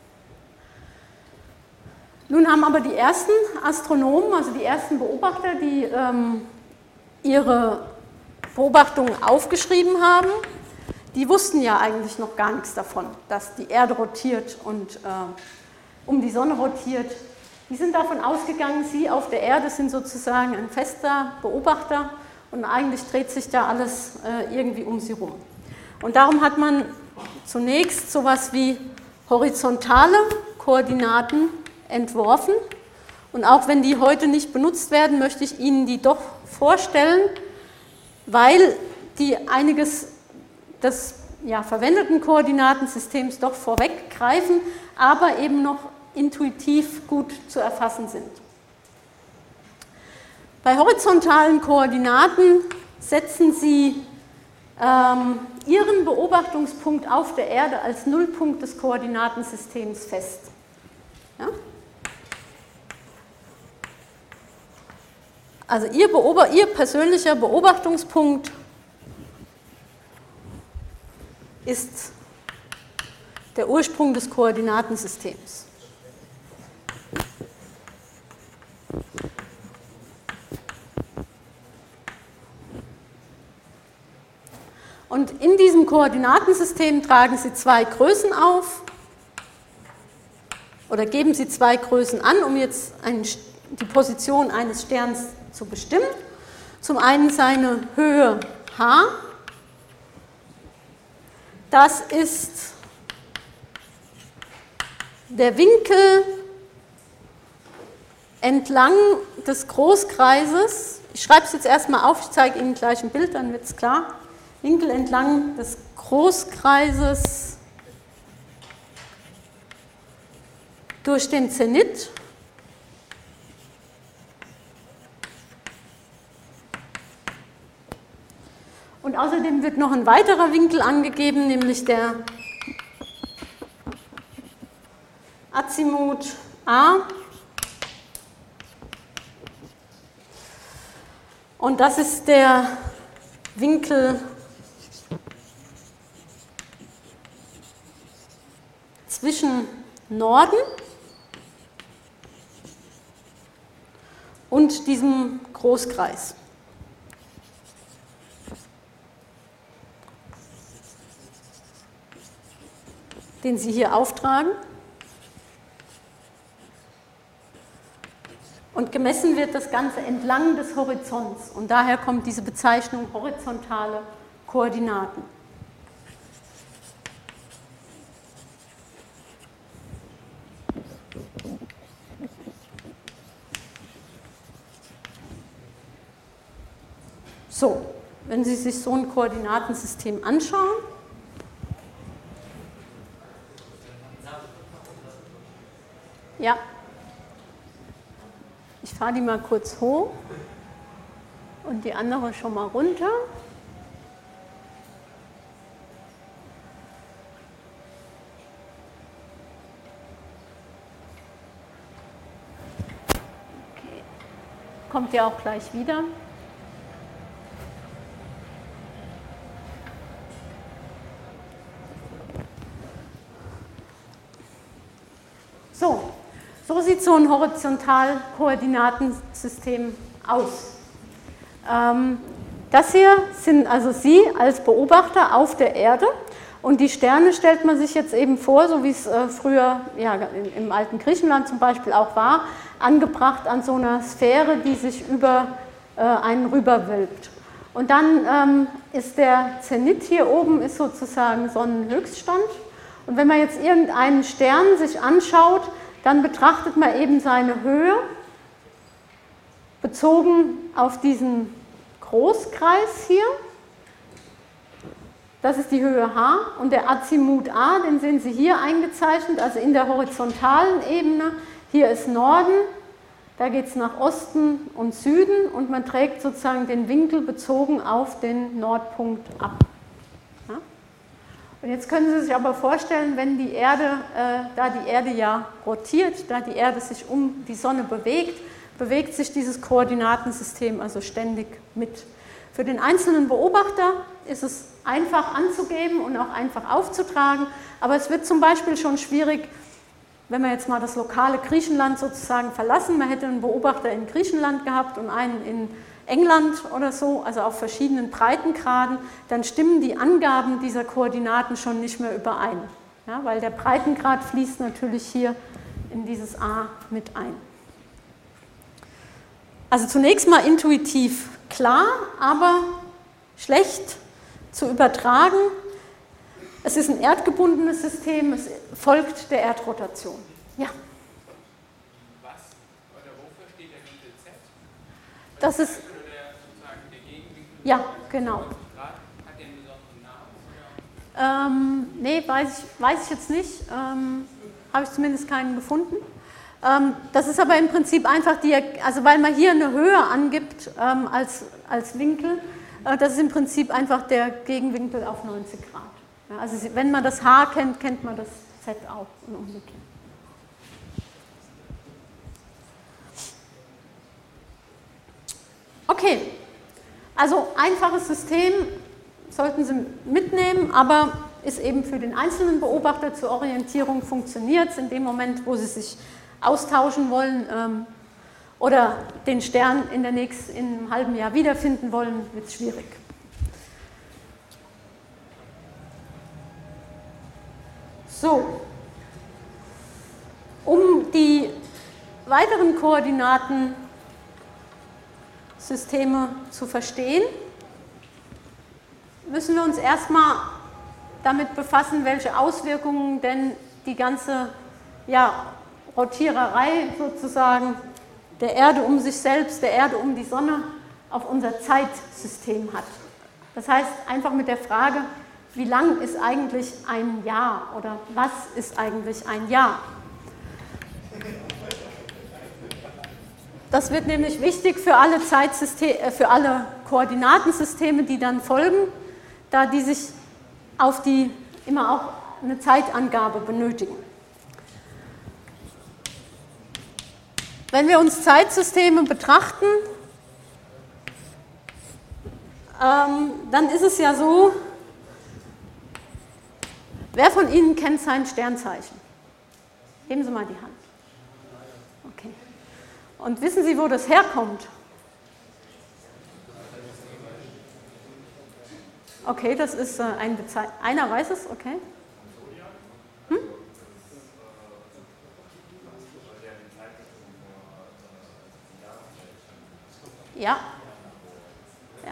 Nun haben aber die ersten Astronomen, also die ersten Beobachter, die ähm, ihre Beobachtungen aufgeschrieben haben, die wussten ja eigentlich noch gar nichts davon, dass die Erde rotiert und äh, um die Sonne rotiert. Die sind davon ausgegangen, sie auf der Erde sind sozusagen ein fester Beobachter und eigentlich dreht sich da alles äh, irgendwie um sie rum. Und darum hat man zunächst sowas wie horizontale Koordinaten entworfen. Und auch wenn die heute nicht benutzt werden, möchte ich Ihnen die doch vorstellen, weil die einiges des ja, verwendeten Koordinatensystems doch vorweggreifen, aber eben noch intuitiv gut zu erfassen sind. Bei horizontalen Koordinaten setzen Sie ähm, Ihren Beobachtungspunkt auf der Erde als Nullpunkt des Koordinatensystems fest. Ja? Also Ihr, Beobacht, Ihr persönlicher Beobachtungspunkt ist der Ursprung des Koordinatensystems. Und in diesem Koordinatensystem tragen Sie zwei Größen auf oder geben Sie zwei Größen an, um jetzt ein, die Position eines Sterns zu bestimmen. Zum einen seine Höhe h, das ist der Winkel entlang des Großkreises. Ich schreibe es jetzt erstmal auf, ich zeige Ihnen gleich ein Bild, dann wird es klar. Winkel entlang des Großkreises durch den Zenit. Und außerdem wird noch ein weiterer Winkel angegeben, nämlich der Azimut A. Und das ist der Winkel zwischen Norden und diesem Großkreis. Den Sie hier auftragen. Und gemessen wird das Ganze entlang des Horizonts. Und daher kommt diese Bezeichnung horizontale Koordinaten. So, wenn Sie sich so ein Koordinatensystem anschauen, ja, ich fahre die mal kurz hoch und die andere schon mal runter. Okay. Kommt ja auch gleich wieder. So, so sieht so ein Horizontal-Koordinatensystem aus. Ähm, das hier sind also Sie als Beobachter auf der Erde und die Sterne stellt man sich jetzt eben vor, so wie es äh, früher ja, im, im alten Griechenland zum Beispiel auch war, angebracht an so einer Sphäre, die sich über äh, einen rüberwölbt. Und dann ähm, ist der Zenit hier oben ist sozusagen Sonnenhöchststand. Und wenn man jetzt irgendeinen Stern sich anschaut, dann betrachtet man eben seine Höhe bezogen auf diesen Großkreis hier. Das ist die Höhe H und der Azimut A, den sehen Sie hier eingezeichnet, also in der horizontalen Ebene. Hier ist Norden, da geht es nach Osten und Süden und man trägt sozusagen den Winkel bezogen auf den Nordpunkt ab. Ja? Und jetzt können Sie sich aber vorstellen, wenn die Erde, äh, da die Erde ja rotiert, da die Erde sich um die Sonne bewegt, bewegt sich dieses Koordinatensystem also ständig mit. Für den einzelnen Beobachter ist es einfach anzugeben und auch einfach aufzutragen, aber es wird zum Beispiel schon schwierig, wenn wir jetzt mal das lokale Griechenland sozusagen verlassen, man hätte einen Beobachter in Griechenland gehabt und einen in England oder so, also auf verschiedenen Breitengraden, dann stimmen die Angaben dieser Koordinaten schon nicht mehr überein, ja, weil der Breitengrad fließt natürlich hier in dieses A mit ein. Also zunächst mal intuitiv klar, aber schlecht zu übertragen. Es ist ein erdgebundenes System, es folgt der Erdrotation. Ja. Was oder wofür steht der Winkel Z? Das ist, Oder sozusagen der Gegenwinkel? ja, genau. Hat der einen besonderen Namen? Ähm, nee, weiß ich, weiß ich jetzt nicht. Ähm, habe ich zumindest keinen gefunden. Ähm, das ist aber im Prinzip einfach die, also weil man hier eine Höhe angibt ähm, als, als Winkel, äh, das ist im Prinzip einfach der Gegenwinkel auf neunzig Grad. Ja, also wenn man das H kennt, kennt man das Z auch und umgekehrt. Okay, also einfaches System sollten Sie mitnehmen, aber ist eben für den einzelnen Beobachter zur Orientierung funktioniert es in dem Moment, wo Sie sich austauschen wollen ähm, oder den Stern in, der nächsten, in einem halben Jahr wiederfinden wollen, wird es schwierig. So, um die weiteren Koordinatensysteme zu verstehen, müssen wir uns erstmal damit befassen, welche Auswirkungen denn die ganze ja, Rotiererei sozusagen der Erde um sich selbst, der Erde um die Sonne auf unser Zeitsystem hat. Das heißt, einfach mit der Frage, wie lang ist eigentlich ein Jahr oder was ist eigentlich ein Jahr? Das wird nämlich wichtig für alle Zeitsysteme, für alle Koordinatensysteme, die dann folgen, da die sich auf die immer auch eine Zeitangabe benötigen. Wenn wir uns Zeitsysteme betrachten, ähm, dann ist es ja so, wer von Ihnen kennt sein Sternzeichen? Geben Sie mal die Hand. Okay. Und wissen Sie, wo das herkommt? Okay, das ist äh, ein Bezei- einer weiß es, okay. Hm? Ja. Ja.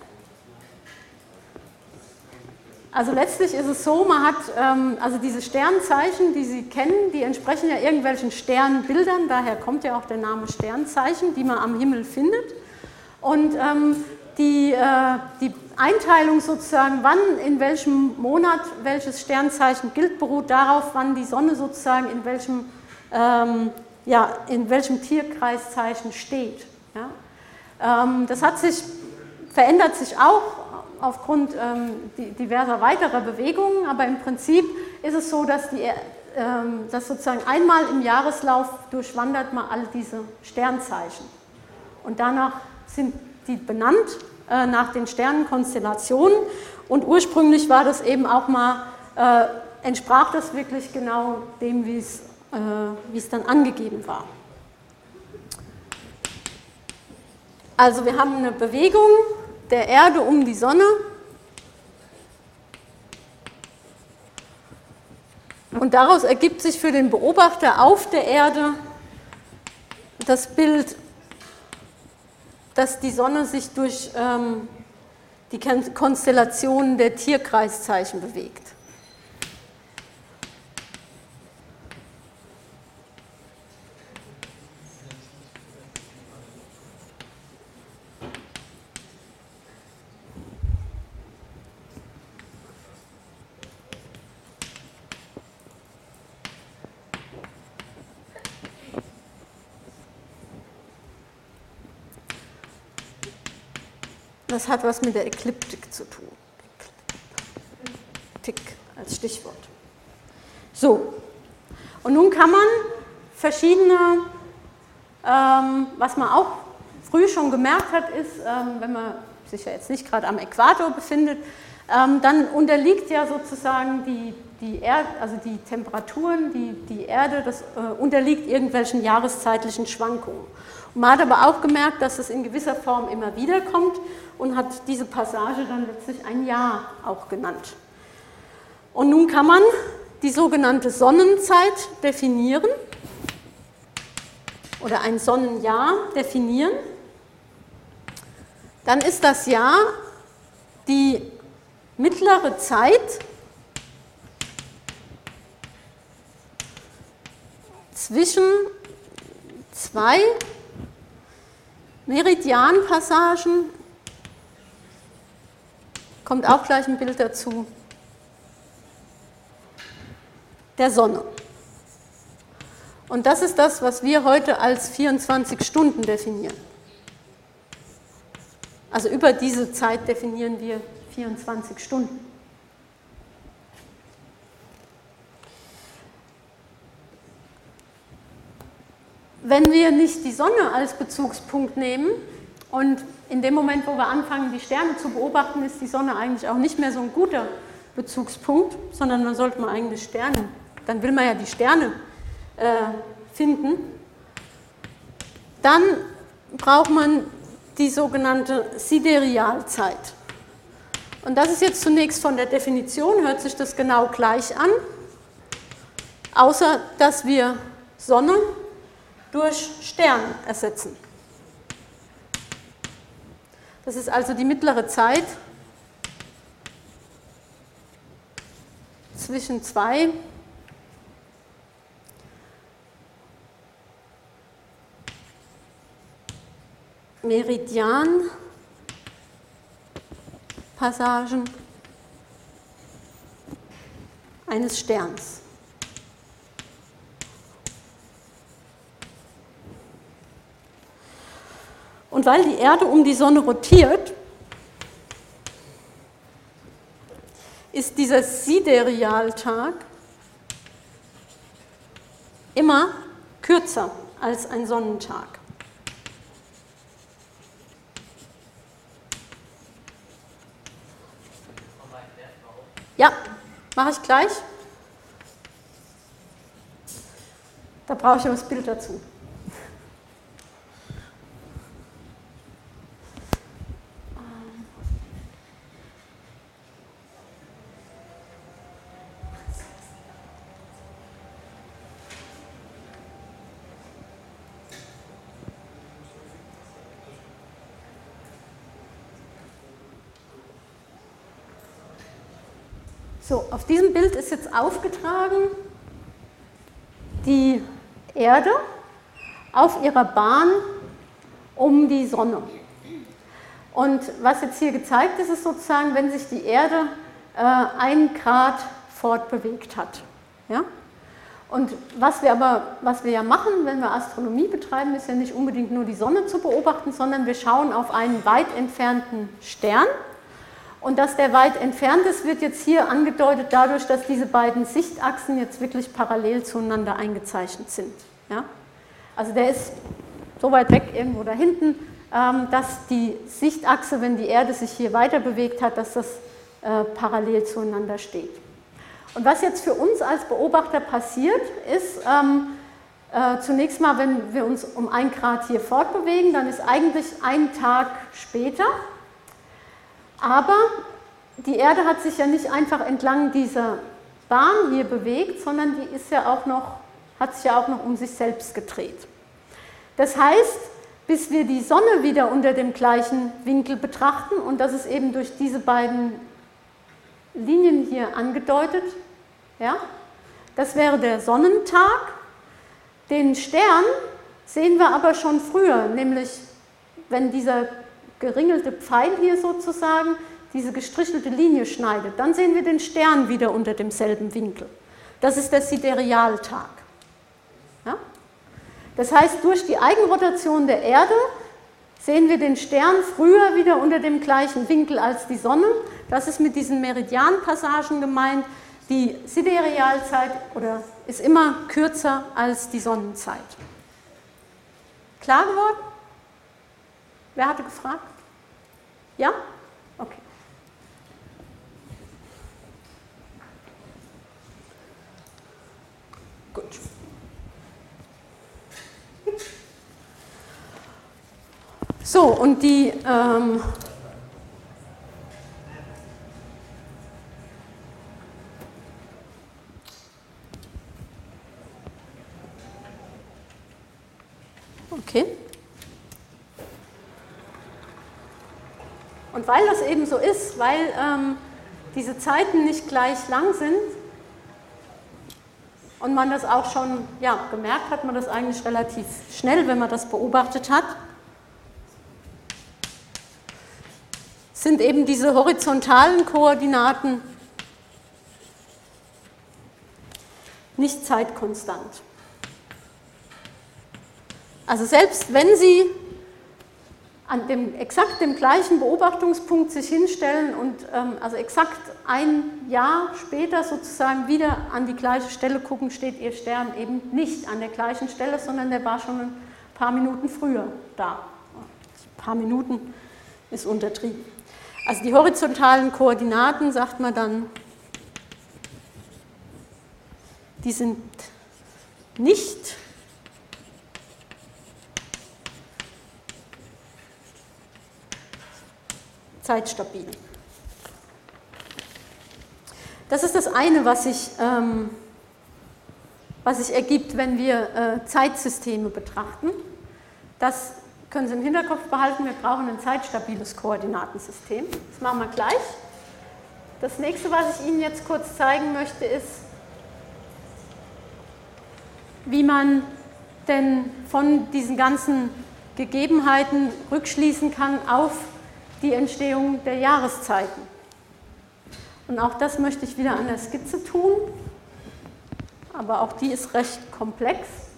Also letztlich ist es so, man hat, ähm, also diese Sternzeichen, die Sie kennen, die entsprechen ja irgendwelchen Sternbildern, daher kommt ja auch der Name Sternzeichen, die man am Himmel findet. Und ähm, die, äh, die Einteilung sozusagen, wann in welchem Monat welches Sternzeichen gilt, beruht darauf, wann die Sonne sozusagen in welchem, ähm, ja, in welchem Tierkreiszeichen steht. Ja? Ähm, das hat sich, verändert sich auch aufgrund ähm, diverser weiterer Bewegungen, aber im Prinzip ist es so, dass, die, ähm, dass sozusagen einmal im Jahreslauf durchwandert man all diese Sternzeichen. Und danach sind die benannt äh, nach den Sternenkonstellationen und ursprünglich war das eben auch mal, äh, entsprach das wirklich genau dem, wie es, äh, wie es dann angegeben war. Also wir haben eine Bewegung der Erde um die Sonne und daraus ergibt sich für den Beobachter auf der Erde das Bild, dass die Sonne sich durch ähm, die Konstellationen der Tierkreiszeichen bewegt. Das hat was mit der Ekliptik zu tun. Ekliptik als Stichwort. So, und nun kann man verschiedene, ähm, was man auch früh schon gemerkt hat, ist, ähm, wenn man sich ja jetzt nicht gerade am Äquator befindet, ähm, dann unterliegt ja sozusagen die, die, Erd, also die Temperaturen, die, die Erde, das äh, unterliegt irgendwelchen jahreszeitlichen Schwankungen. Und man hat aber auch gemerkt, dass es in gewisser Form immer wieder kommt und hat diese Passage dann letztlich ein Jahr auch genannt. Und nun kann man die sogenannte Sonnenzeit definieren oder ein Sonnenjahr definieren. Dann ist das Jahr die mittlere Zeit zwischen zwei Meridianpassagen, kommt auch gleich ein Bild dazu, der Sonne. Und das ist das, was wir heute als vierundzwanzig Stunden definieren. Also über diese Zeit definieren wir vierundzwanzig Stunden. Wenn wir nicht die Sonne als Bezugspunkt nehmen und in dem Moment, wo wir anfangen, die Sterne zu beobachten, ist die Sonne eigentlich auch nicht mehr so ein guter Bezugspunkt, sondern man sollte mal eigentlich Sterne, dann will man ja die Sterne äh, finden, dann braucht man die sogenannte Siderealzeit. Und das ist jetzt zunächst von der Definition, hört sich das genau gleich an, außer dass wir Sonne durch Stern ersetzen. Das ist also die mittlere Zeit zwischen zwei Meridianpassagen eines Sterns. Und weil die Erde um die Sonne rotiert, ist dieser Siderealtag immer kürzer als ein Sonnentag. Ja, mache ich gleich. Da brauche ich aber das Bild dazu. So, auf diesem Bild ist jetzt aufgetragen die Erde auf ihrer Bahn um die Sonne. Und was jetzt hier gezeigt ist, ist sozusagen, wenn sich die Erde äh, ein Grad fortbewegt hat. Ja? Und was wir aber, was wir ja machen, wenn wir Astronomie betreiben, ist ja nicht unbedingt nur die Sonne zu beobachten, sondern wir schauen auf einen weit entfernten Stern. Und dass der weit entfernt ist, wird jetzt hier angedeutet dadurch, dass diese beiden Sichtachsen jetzt wirklich parallel zueinander eingezeichnet sind. Ja? Also der ist so weit weg, irgendwo da hinten, ähm, dass die Sichtachse, wenn die Erde sich hier weiter bewegt hat, dass das äh, parallel zueinander steht. Und was jetzt für uns als Beobachter passiert, ist ähm, äh, zunächst mal, wenn wir uns um ein Grad hier fortbewegen, dann ist eigentlich ein Tag später. Aber die Erde hat sich ja nicht einfach entlang dieser Bahn hier bewegt, sondern die ist ja auch noch, hat sich ja auch noch um sich selbst gedreht. Das heißt, bis wir die Sonne wieder unter dem gleichen Winkel betrachten, und das ist eben durch diese beiden Linien hier angedeutet, ja, das wäre der Sonnentag. Den Stern sehen wir aber schon früher, nämlich wenn dieser geringelte Pfeil hier sozusagen diese gestrichelte Linie schneidet, dann sehen wir den Stern wieder unter demselben Winkel. Das ist der Siderealtag. Ja? Das heißt, durch die Eigenrotation der Erde sehen wir den Stern früher wieder unter dem gleichen Winkel als die Sonne. Das ist mit diesen Meridianpassagen gemeint. Die Siderealzeit oder ist immer kürzer als die Sonnenzeit. Klar geworden? Wer hatte gefragt? Ja? Okay. Gut. So, und die ähm, okay. Und weil das eben so ist, weil ähm, diese Zeiten nicht gleich lang sind und man das auch schon ja, gemerkt hat, man das eigentlich relativ schnell, wenn man das beobachtet hat, sind eben diese horizontalen Koordinaten nicht zeitkonstant. Also selbst wenn Sie an dem exakt dem gleichen Beobachtungspunkt sich hinstellen und ähm, also exakt ein Jahr später sozusagen wieder an die gleiche Stelle gucken, steht Ihr Stern eben nicht an der gleichen Stelle, sondern der war schon ein paar Minuten früher da. Ein paar Minuten ist untertrieben. Also die horizontalen Koordinaten, sagt man dann, die sind nicht zeitstabil. Das ist das eine, was sich, ähm, was sich ergibt, wenn wir äh, Zeitsysteme betrachten. Das können Sie im Hinterkopf behalten, wir brauchen ein zeitstabiles Koordinatensystem. Das machen wir gleich. Das nächste, was ich Ihnen jetzt kurz zeigen möchte, ist, wie man denn von diesen ganzen Gegebenheiten rückschließen kann auf die Entstehung der Jahreszeiten. Und auch das möchte ich wieder an der Skizze tun, aber auch die ist recht komplex.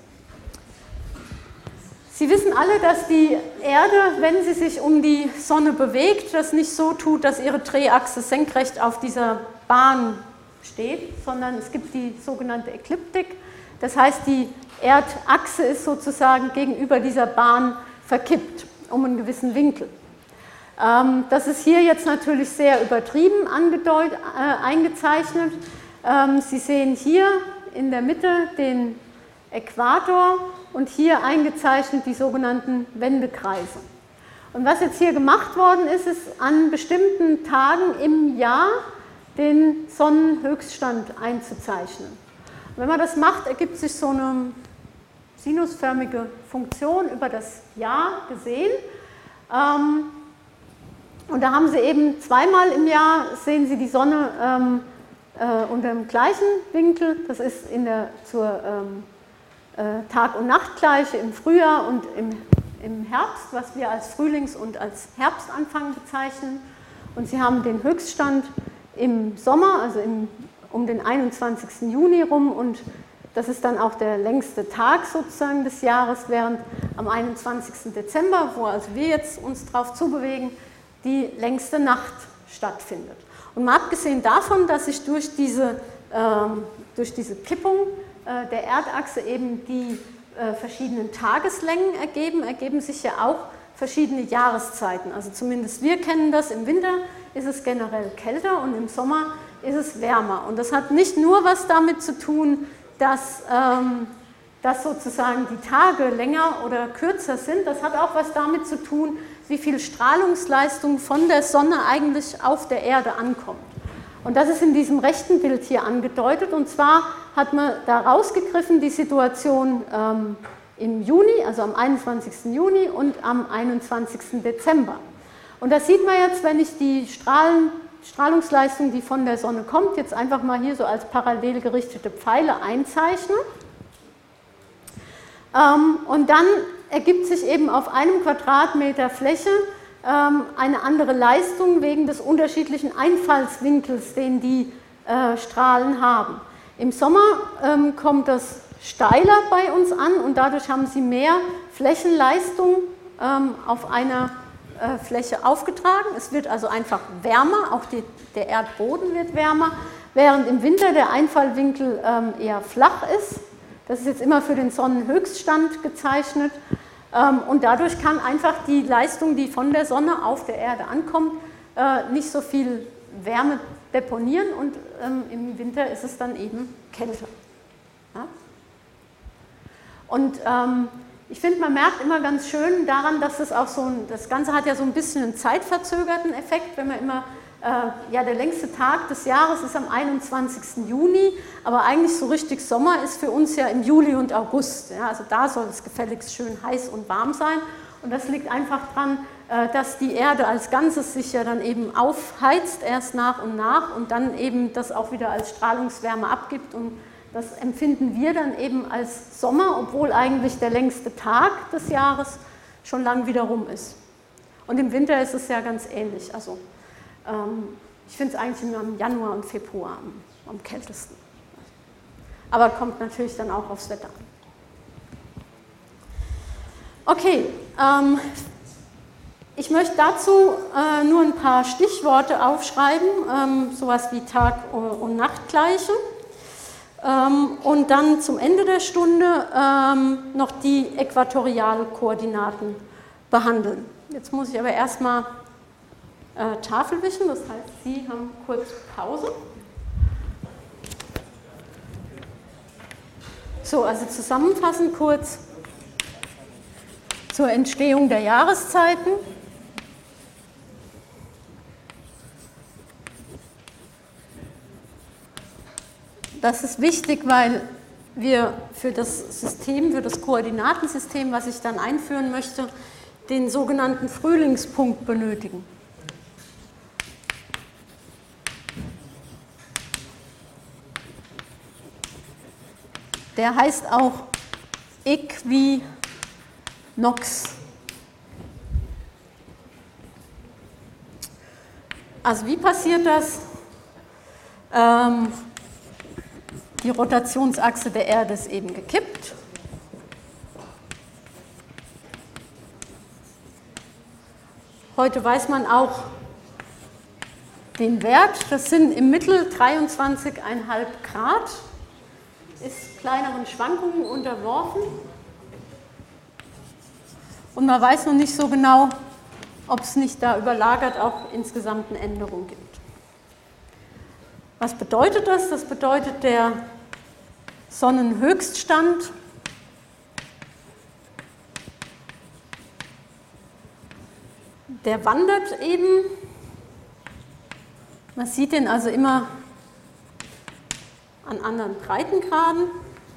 Sie wissen alle, dass die Erde, wenn sie sich um die Sonne bewegt, das nicht so tut, dass ihre Drehachse senkrecht auf dieser Bahn steht, sondern es gibt die sogenannte Ekliptik. Das heißt, die Erdachse ist sozusagen gegenüber dieser Bahn verkippt, um einen gewissen Winkel. Ähm, das ist hier jetzt natürlich sehr übertrieben angedeutet, äh, eingezeichnet. Ähm, Sie sehen hier in der Mitte den Äquator und hier eingezeichnet die sogenannten Wendekreise. Und was jetzt hier gemacht worden ist, ist an bestimmten Tagen im Jahr den Sonnenhöchststand einzuzeichnen. Und wenn man das macht, ergibt sich so eine sinusförmige Funktion über das Jahr gesehen. Ähm, und da haben Sie eben zweimal im Jahr, sehen Sie die Sonne ähm, äh, unter dem gleichen Winkel, das ist in der, zur ähm, äh, Tag- und Nachtgleiche im Frühjahr und im, im Herbst, was wir als Frühlings- und als Herbstanfang bezeichnen. Und Sie haben den Höchststand im Sommer, also im, um den einundzwanzigsten Juni rum, und das ist dann auch der längste Tag sozusagen des Jahres, während am einundzwanzigsten Dezember, wo also wir jetzt uns drauf zubewegen, die längste Nacht stattfindet. Und mal abgesehen davon, dass sich durch diese, ähm, durch diese Kippung äh, der Erdachse eben die äh, verschiedenen Tageslängen ergeben, ergeben sich ja auch verschiedene Jahreszeiten. Also zumindest wir kennen das, im Winter ist es generell kälter und im Sommer ist es wärmer. Und das hat nicht nur was damit zu tun, dass, ähm, dass sozusagen die Tage länger oder kürzer sind, das hat auch was damit zu tun, wie viel Strahlungsleistung von der Sonne eigentlich auf der Erde ankommt. Und das ist in diesem rechten Bild hier angedeutet. Und zwar hat man da rausgegriffen die Situation ähm, im Juni, also am einundzwanzigsten Juni und am einundzwanzigsten Dezember. Und das sieht man jetzt, wenn ich die Strahlen, Strahlungsleistung, die von der Sonne kommt, jetzt einfach mal hier so als parallel gerichtete Pfeile einzeichne. Ähm, und dann ergibt sich eben auf einem Quadratmeter Fläche ähm, eine andere Leistung wegen des unterschiedlichen Einfallswinkels, den die äh, Strahlen haben. Im Sommer ähm, kommt das steiler bei uns an und dadurch haben sie mehr Flächenleistung ähm, auf einer äh, Fläche aufgetragen. Es wird also einfach wärmer, auch die, der Erdboden wird wärmer, während im Winter der Einfallwinkel ähm, eher flach ist. Das ist jetzt immer für den Sonnenhöchststand gezeichnet. Ähm, und dadurch kann einfach die Leistung, die von der Sonne auf der Erde ankommt, äh, nicht so viel Wärme deponieren und ähm, im Winter ist es dann eben kälter. Ja? Und ähm, ich finde, man merkt immer ganz schön daran, dass es auch so ein, das Ganze hat ja so ein bisschen einen zeitverzögerten Effekt, wenn man immer, äh, ja, der längste Tag des Jahres ist am einundzwanzigsten Juni, aber eigentlich so richtig Sommer ist für uns ja im Juli und August. Ja, also da soll es gefälligst schön heiß und warm sein und das liegt einfach daran, äh, dass die Erde als Ganzes sich ja dann eben aufheizt, erst nach und nach und dann eben das auch wieder als Strahlungswärme abgibt und das empfinden wir dann eben als Sommer, obwohl eigentlich der längste Tag des Jahres schon lang wieder rum ist. Und im Winter ist es ja ganz ähnlich. Also ähm, ich finde es eigentlich immer im Januar und Februar am, am kältesten. Aber kommt natürlich dann auch aufs Wetter an. Okay, ähm, ich möchte dazu äh, nur ein paar Stichworte aufschreiben, ähm, sowas wie Tag- und Nachtgleiche. Und dann zum Ende der Stunde ähm, noch die Äquatorialkoordinaten behandeln. Jetzt muss ich aber erstmal äh, Tafel wischen, das heißt, Sie haben kurz Pause. So, also zusammenfassend kurz zur Entstehung der Jahreszeiten. Das ist wichtig, weil wir für das System, für das Koordinatensystem, was ich dann einführen möchte, den sogenannten Frühlingspunkt benötigen. Der heißt auch Äquinox. Also wie passiert das? Ähm, Die Rotationsachse der Erde ist eben gekippt. Heute weiß man auch den Wert. Das sind im Mittel dreiundzwanzig Komma fünf Grad. Ist kleineren Schwankungen unterworfen. Und man weiß noch nicht so genau, ob es nicht da überlagert auch insgesamt eine Änderung gibt. Was bedeutet das? Das bedeutet, der Sonnenhöchststand der wandert eben. Man sieht den also immer an anderen Breitengraden.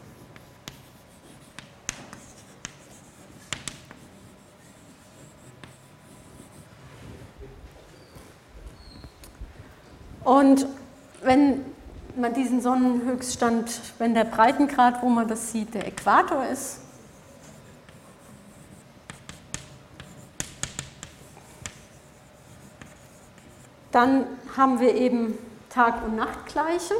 Und wenn man diesen Sonnenhöchststand, wenn der Breitengrad, wo man das sieht, der Äquator ist, dann haben wir eben Tag- und Nachtgleiche.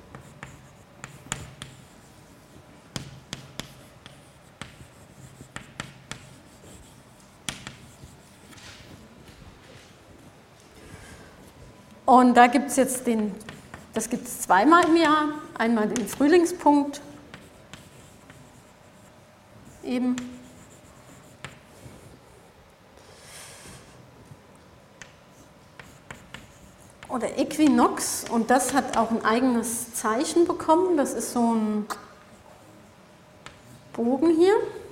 Und da gibt es jetzt den, das gibt es zweimal im Jahr, einmal den Frühlingspunkt eben. Oder Äquinox, und das hat auch ein eigenes Zeichen bekommen, das ist so ein Bogen hier.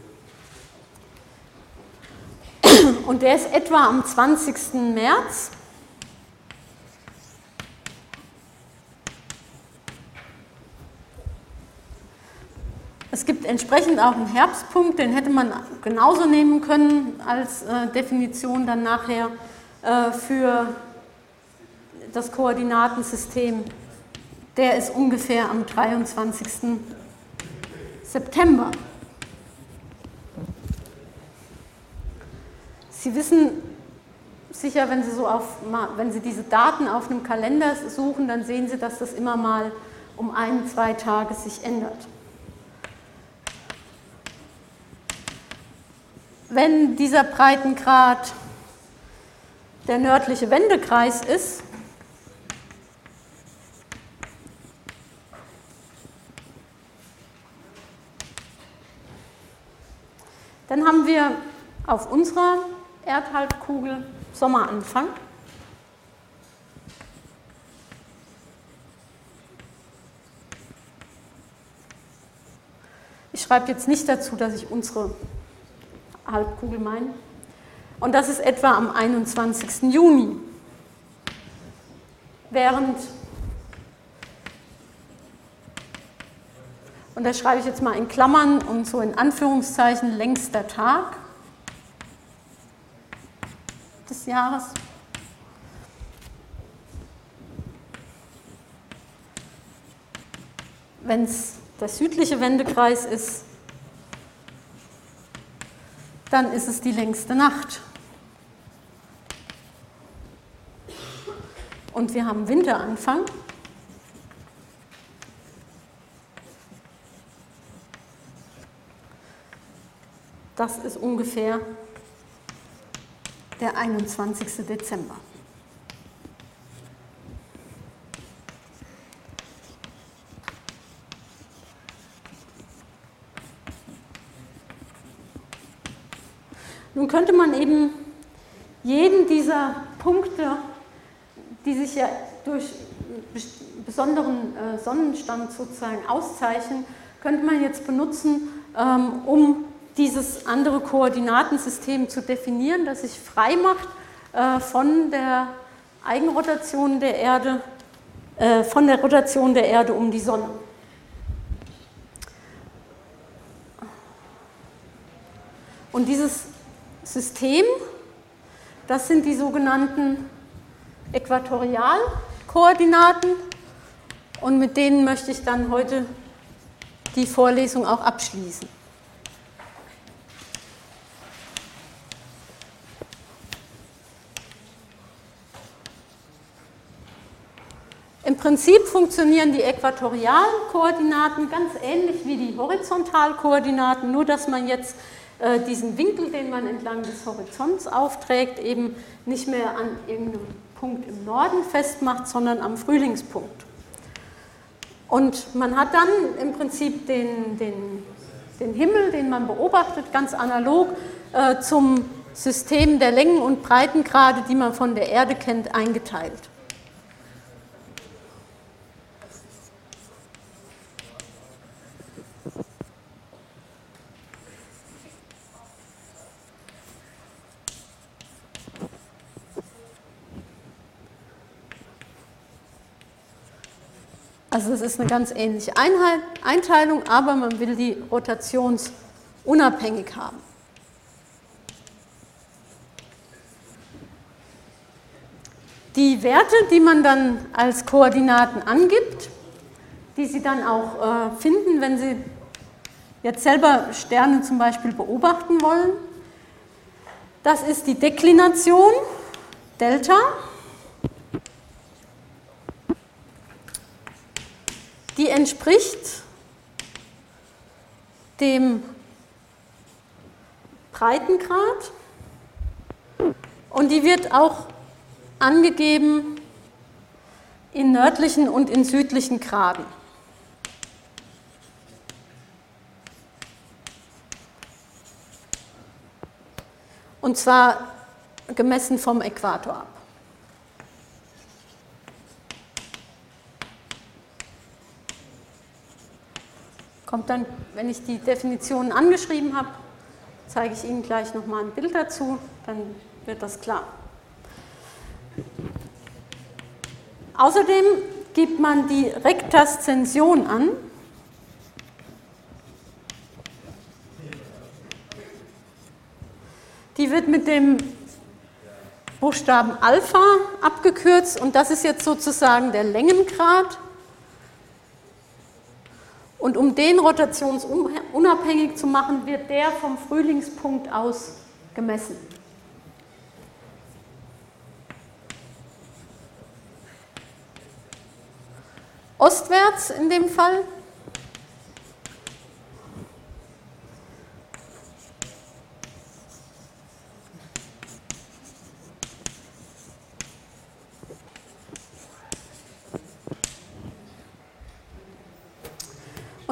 Und der ist etwa am zwanzigsten März. Es gibt entsprechend auch einen Herbstpunkt, den hätte man genauso nehmen können als äh, Definition dann nachher äh, für das Koordinatensystem. Der ist ungefähr am dreiundzwanzigsten September. Sie wissen sicher, wenn Sie, so auf, wenn Sie diese Daten auf einem Kalender suchen, dann sehen Sie, dass das immer mal um ein, zwei Tage sich ändert. wenn dieser Breitengrad der nördliche Wendekreis ist, dann haben wir auf unserer Erdhalbkugel Sommeranfang. Ich schreibe jetzt nicht dazu, dass ich unsere Halbkugel meine. Und das ist etwa am einundzwanzigsten Juni. Während, und das schreibe ich jetzt mal in Klammern und so in Anführungszeichen, längster Tag des Jahres. Wenn es der südliche Wendekreis ist, dann ist es die längste Nacht. Und wir haben Winteranfang. Das ist ungefähr der einundzwanzigste Dezember. Nun könnte man eben jeden dieser Punkte, die sich ja durch besonderen Sonnenstand sozusagen auszeichnen, könnte man jetzt benutzen, um dieses andere Koordinatensystem zu definieren, das sich frei macht von der Eigenrotation der Erde, von der Rotation der Erde um die Sonne. Und dieses System, das sind die sogenannten Äquatorialkoordinaten, und mit denen möchte ich dann heute die Vorlesung auch abschließen. Im Prinzip funktionieren die Äquatorialkoordinaten ganz ähnlich wie die Horizontalkoordinaten, nur dass man jetzt äh, diesen Winkel, den man entlang des Horizonts aufträgt, eben nicht mehr an irgendeinem Punkt im Norden festmacht, sondern am Frühlingspunkt. Und man hat dann im Prinzip den, den, den Himmel, den man beobachtet, ganz analog äh, zum System der Längen- und Breitengrade, die man von der Erde kennt, eingeteilt. Also es ist eine ganz ähnliche Einheit, Einteilung, aber man will die rotationsunabhängig haben. Die Werte, die man dann als Koordinaten angibt, die Sie dann auch äh, finden, wenn Sie jetzt selber Sterne zum Beispiel beobachten wollen, das ist die Deklination, Delta. Die entspricht dem Breitengrad und die wird auch angegeben in nördlichen und in südlichen Graden. Und zwar gemessen vom Äquator ab. Kommt dann, wenn ich die Definitionen angeschrieben habe, zeige ich Ihnen gleich nochmal ein Bild dazu, dann wird das klar. Außerdem gibt man die Rektaszension an. Die wird mit dem Buchstaben Alpha abgekürzt und das ist jetzt sozusagen der Längengrad. Und um den rotationsunabhängig zu machen, wird der vom Frühlingspunkt aus gemessen. Ostwärts in dem Fall.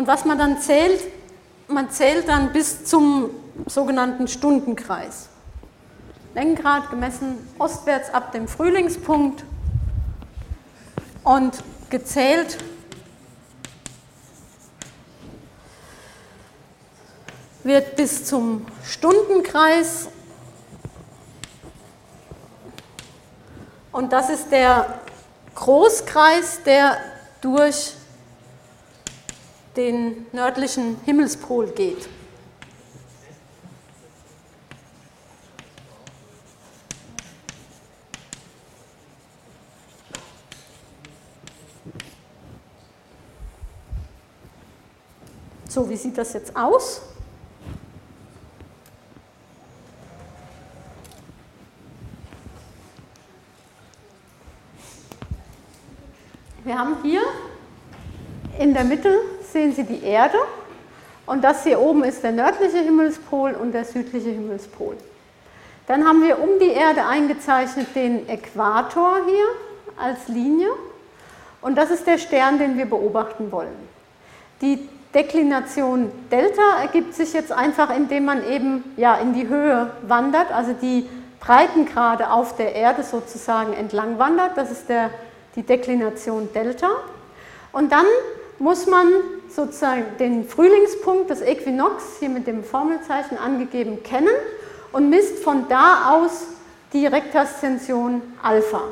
Und was man dann zählt, man zählt dann bis zum sogenannten Stundenkreis. Längengrad gemessen ostwärts ab dem Frühlingspunkt und gezählt wird bis zum Stundenkreis. Und das ist der Großkreis, der durch den nördlichen Himmelspol geht. So, wie sieht das jetzt aus? Wir haben hier in der Mitte, sehen Sie die Erde, und das hier oben ist der nördliche Himmelspol und der südliche Himmelspol. Dann haben wir um die Erde eingezeichnet den Äquator hier als Linie, und das ist der Stern, den wir beobachten wollen. Die Deklination Delta ergibt sich jetzt einfach, indem man eben ja, in die Höhe wandert, also die Breitengrade auf der Erde sozusagen entlang wandert. Das ist der, die Deklination Delta. Und dann muss man sozusagen den Frühlingspunkt, das Äquinox, hier mit dem Formelzeichen angegeben, kennen und misst von da aus die Rektaszension Alpha.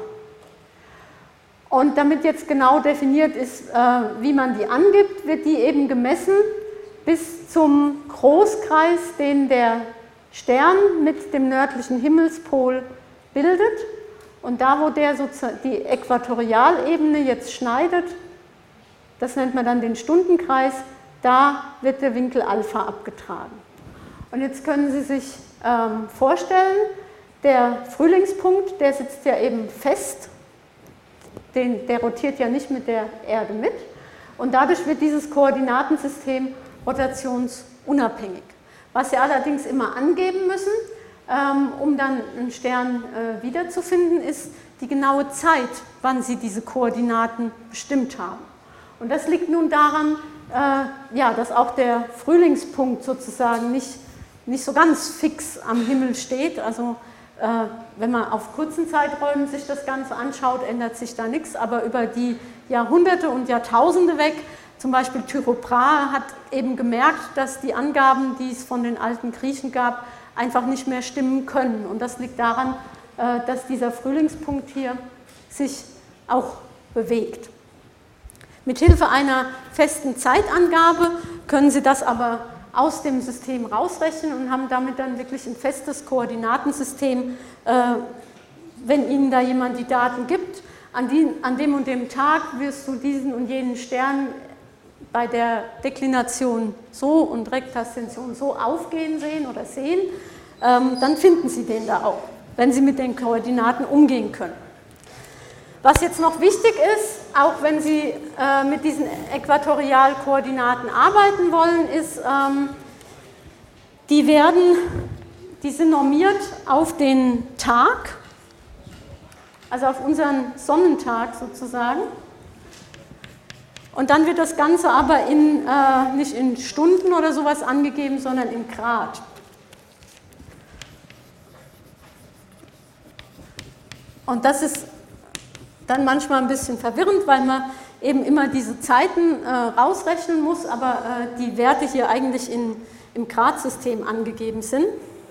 Und damit jetzt genau definiert ist, wie man die angibt, wird die eben gemessen bis zum Großkreis, den der Stern mit dem nördlichen Himmelspol bildet. Und da, wo der sozusagen die Äquatorialebene jetzt schneidet, das nennt man dann den Stundenkreis, da wird der Winkel Alpha abgetragen. Und jetzt können Sie sich ähm, vorstellen, der Frühlingspunkt, der sitzt ja eben fest. Den, der rotiert ja nicht mit der Erde mit, und dadurch wird dieses Koordinatensystem rotationsunabhängig. Was Sie allerdings immer angeben müssen, ähm, um dann einen Stern äh, wiederzufinden, ist die genaue Zeit, wann Sie diese Koordinaten bestimmt haben. Und das liegt nun daran, äh, ja, dass auch der Frühlingspunkt sozusagen nicht, nicht so ganz fix am Himmel steht. Also wenn man auf kurzen Zeiträumen sich das Ganze anschaut, ändert sich da nichts, aber über die Jahrhunderte und Jahrtausende weg, zum Beispiel Tycho Brahe hat eben gemerkt, dass die Angaben, die es von den alten Griechen gab, einfach nicht mehr stimmen können. Und das liegt daran, dass dieser Frühlingspunkt hier sich auch bewegt. Mithilfe einer festen Zeitangabe können Sie das aber aus dem System rausrechnen und haben damit dann wirklich ein festes Koordinatensystem. Äh, wenn Ihnen da jemand die Daten gibt, an, die, an dem und dem Tag wirst du diesen und jenen Stern bei der Deklination so und Rektaszension so aufgehen sehen oder sehen, ähm, dann finden Sie den da auch, wenn Sie mit den Koordinaten umgehen können. Was jetzt noch wichtig ist, auch wenn Sie äh, mit diesen Äquatorialkoordinaten arbeiten wollen, ist, ähm, die werden, die sind normiert auf den Tag, also auf unseren Sonnentag sozusagen. Und dann wird das Ganze aber in, äh, nicht in Stunden oder sowas angegeben, sondern in Grad. Und das ist dann manchmal ein bisschen verwirrend, weil man eben immer diese Zeiten äh, rausrechnen muss, aber äh, die Werte hier eigentlich in, im Gradsystem angegeben sind.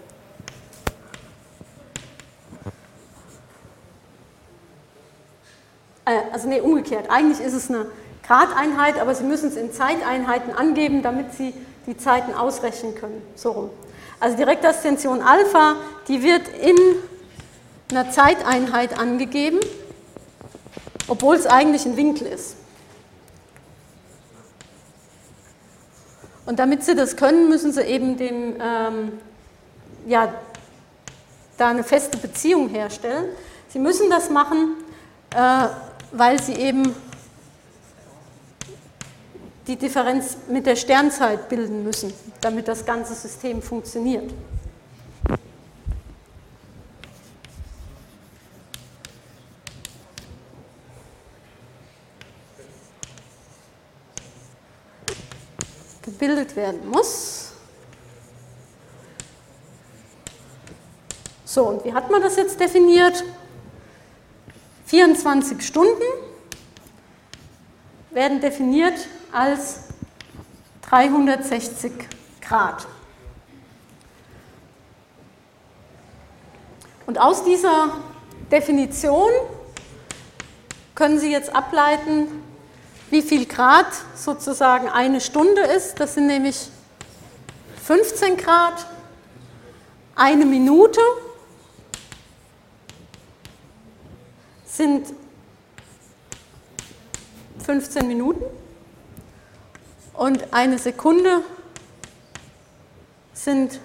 Äh, also nee, umgekehrt. Eigentlich ist es eine Gradeinheit, aber Sie müssen es in Zeiteinheiten angeben, damit Sie die Zeiten ausrechnen können. So rum. Also die Rektaszension Alpha, die wird in einer Zeiteinheit angegeben, obwohl es eigentlich ein Winkel ist. Und damit Sie das können, müssen Sie eben dem, ähm, ja, da eine feste Beziehung herstellen. Sie müssen das machen, äh, weil Sie eben die Differenz mit der Sternzeit bilden müssen, damit das ganze System funktioniert. gebildet werden muss. So, und wie hat man das jetzt definiert? vierundzwanzig Stunden werden definiert als dreihundertsechzig Grad. Und aus dieser Definition können Sie jetzt ableiten, wie viel Grad sozusagen eine Stunde ist. Das sind nämlich fünfzehn Grad, eine Minute sind fünfzehn Minuten und eine Sekunde sind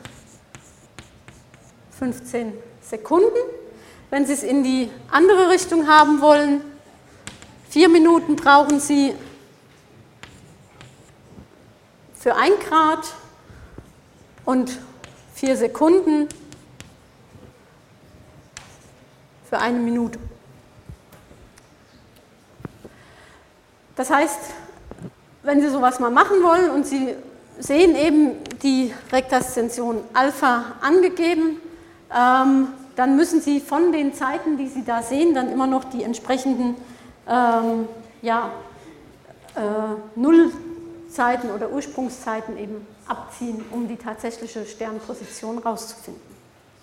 fünfzehn Sekunden. Wenn Sie es in die andere Richtung haben wollen, vier Minuten brauchen Sie für ein Grad und vier Sekunden für eine Minute. Das heißt, wenn Sie sowas mal machen wollen und Sie sehen eben die Rektaszension Alpha angegeben, ähm, dann müssen Sie von den Zeiten, die Sie da sehen, dann immer noch die entsprechenden ähm, ja, äh, Nullzeiten oder Ursprungszeiten eben abziehen, um die tatsächliche Sternposition rauszufinden.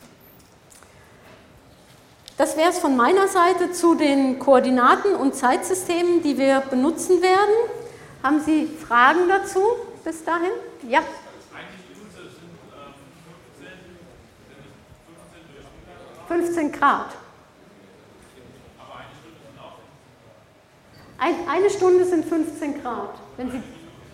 Das wäre es von meiner Seite zu den Koordinaten und Zeitsystemen, die wir benutzen werden. Haben Sie Fragen dazu bis dahin? Ja. fünfzehn Grad. Ein, eine Stunde sind fünfzehn Grad. Wenn Sie,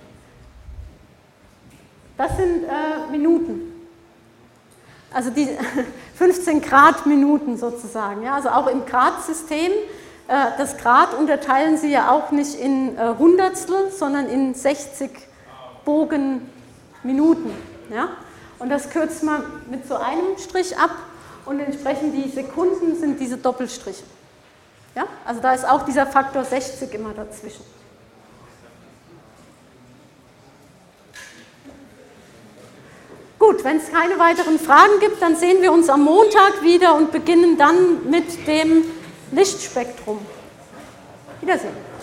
das sind äh, Minuten. Also die fünfzehn Grad Minuten sozusagen. Ja, also auch im Gradsystem. Äh, das Grad unterteilen Sie ja auch nicht in äh, Hundertstel, sondern in sechzig Bogenminuten. Ja? Und das kürzt man mit so einem Strich ab und entsprechend die Sekunden sind diese Doppelstriche. Ja? Also da ist auch dieser Faktor sechzig immer dazwischen. Gut, wenn es keine weiteren Fragen gibt, dann sehen wir uns am Montag wieder und beginnen dann mit dem Lichtspektrum. Wiedersehen.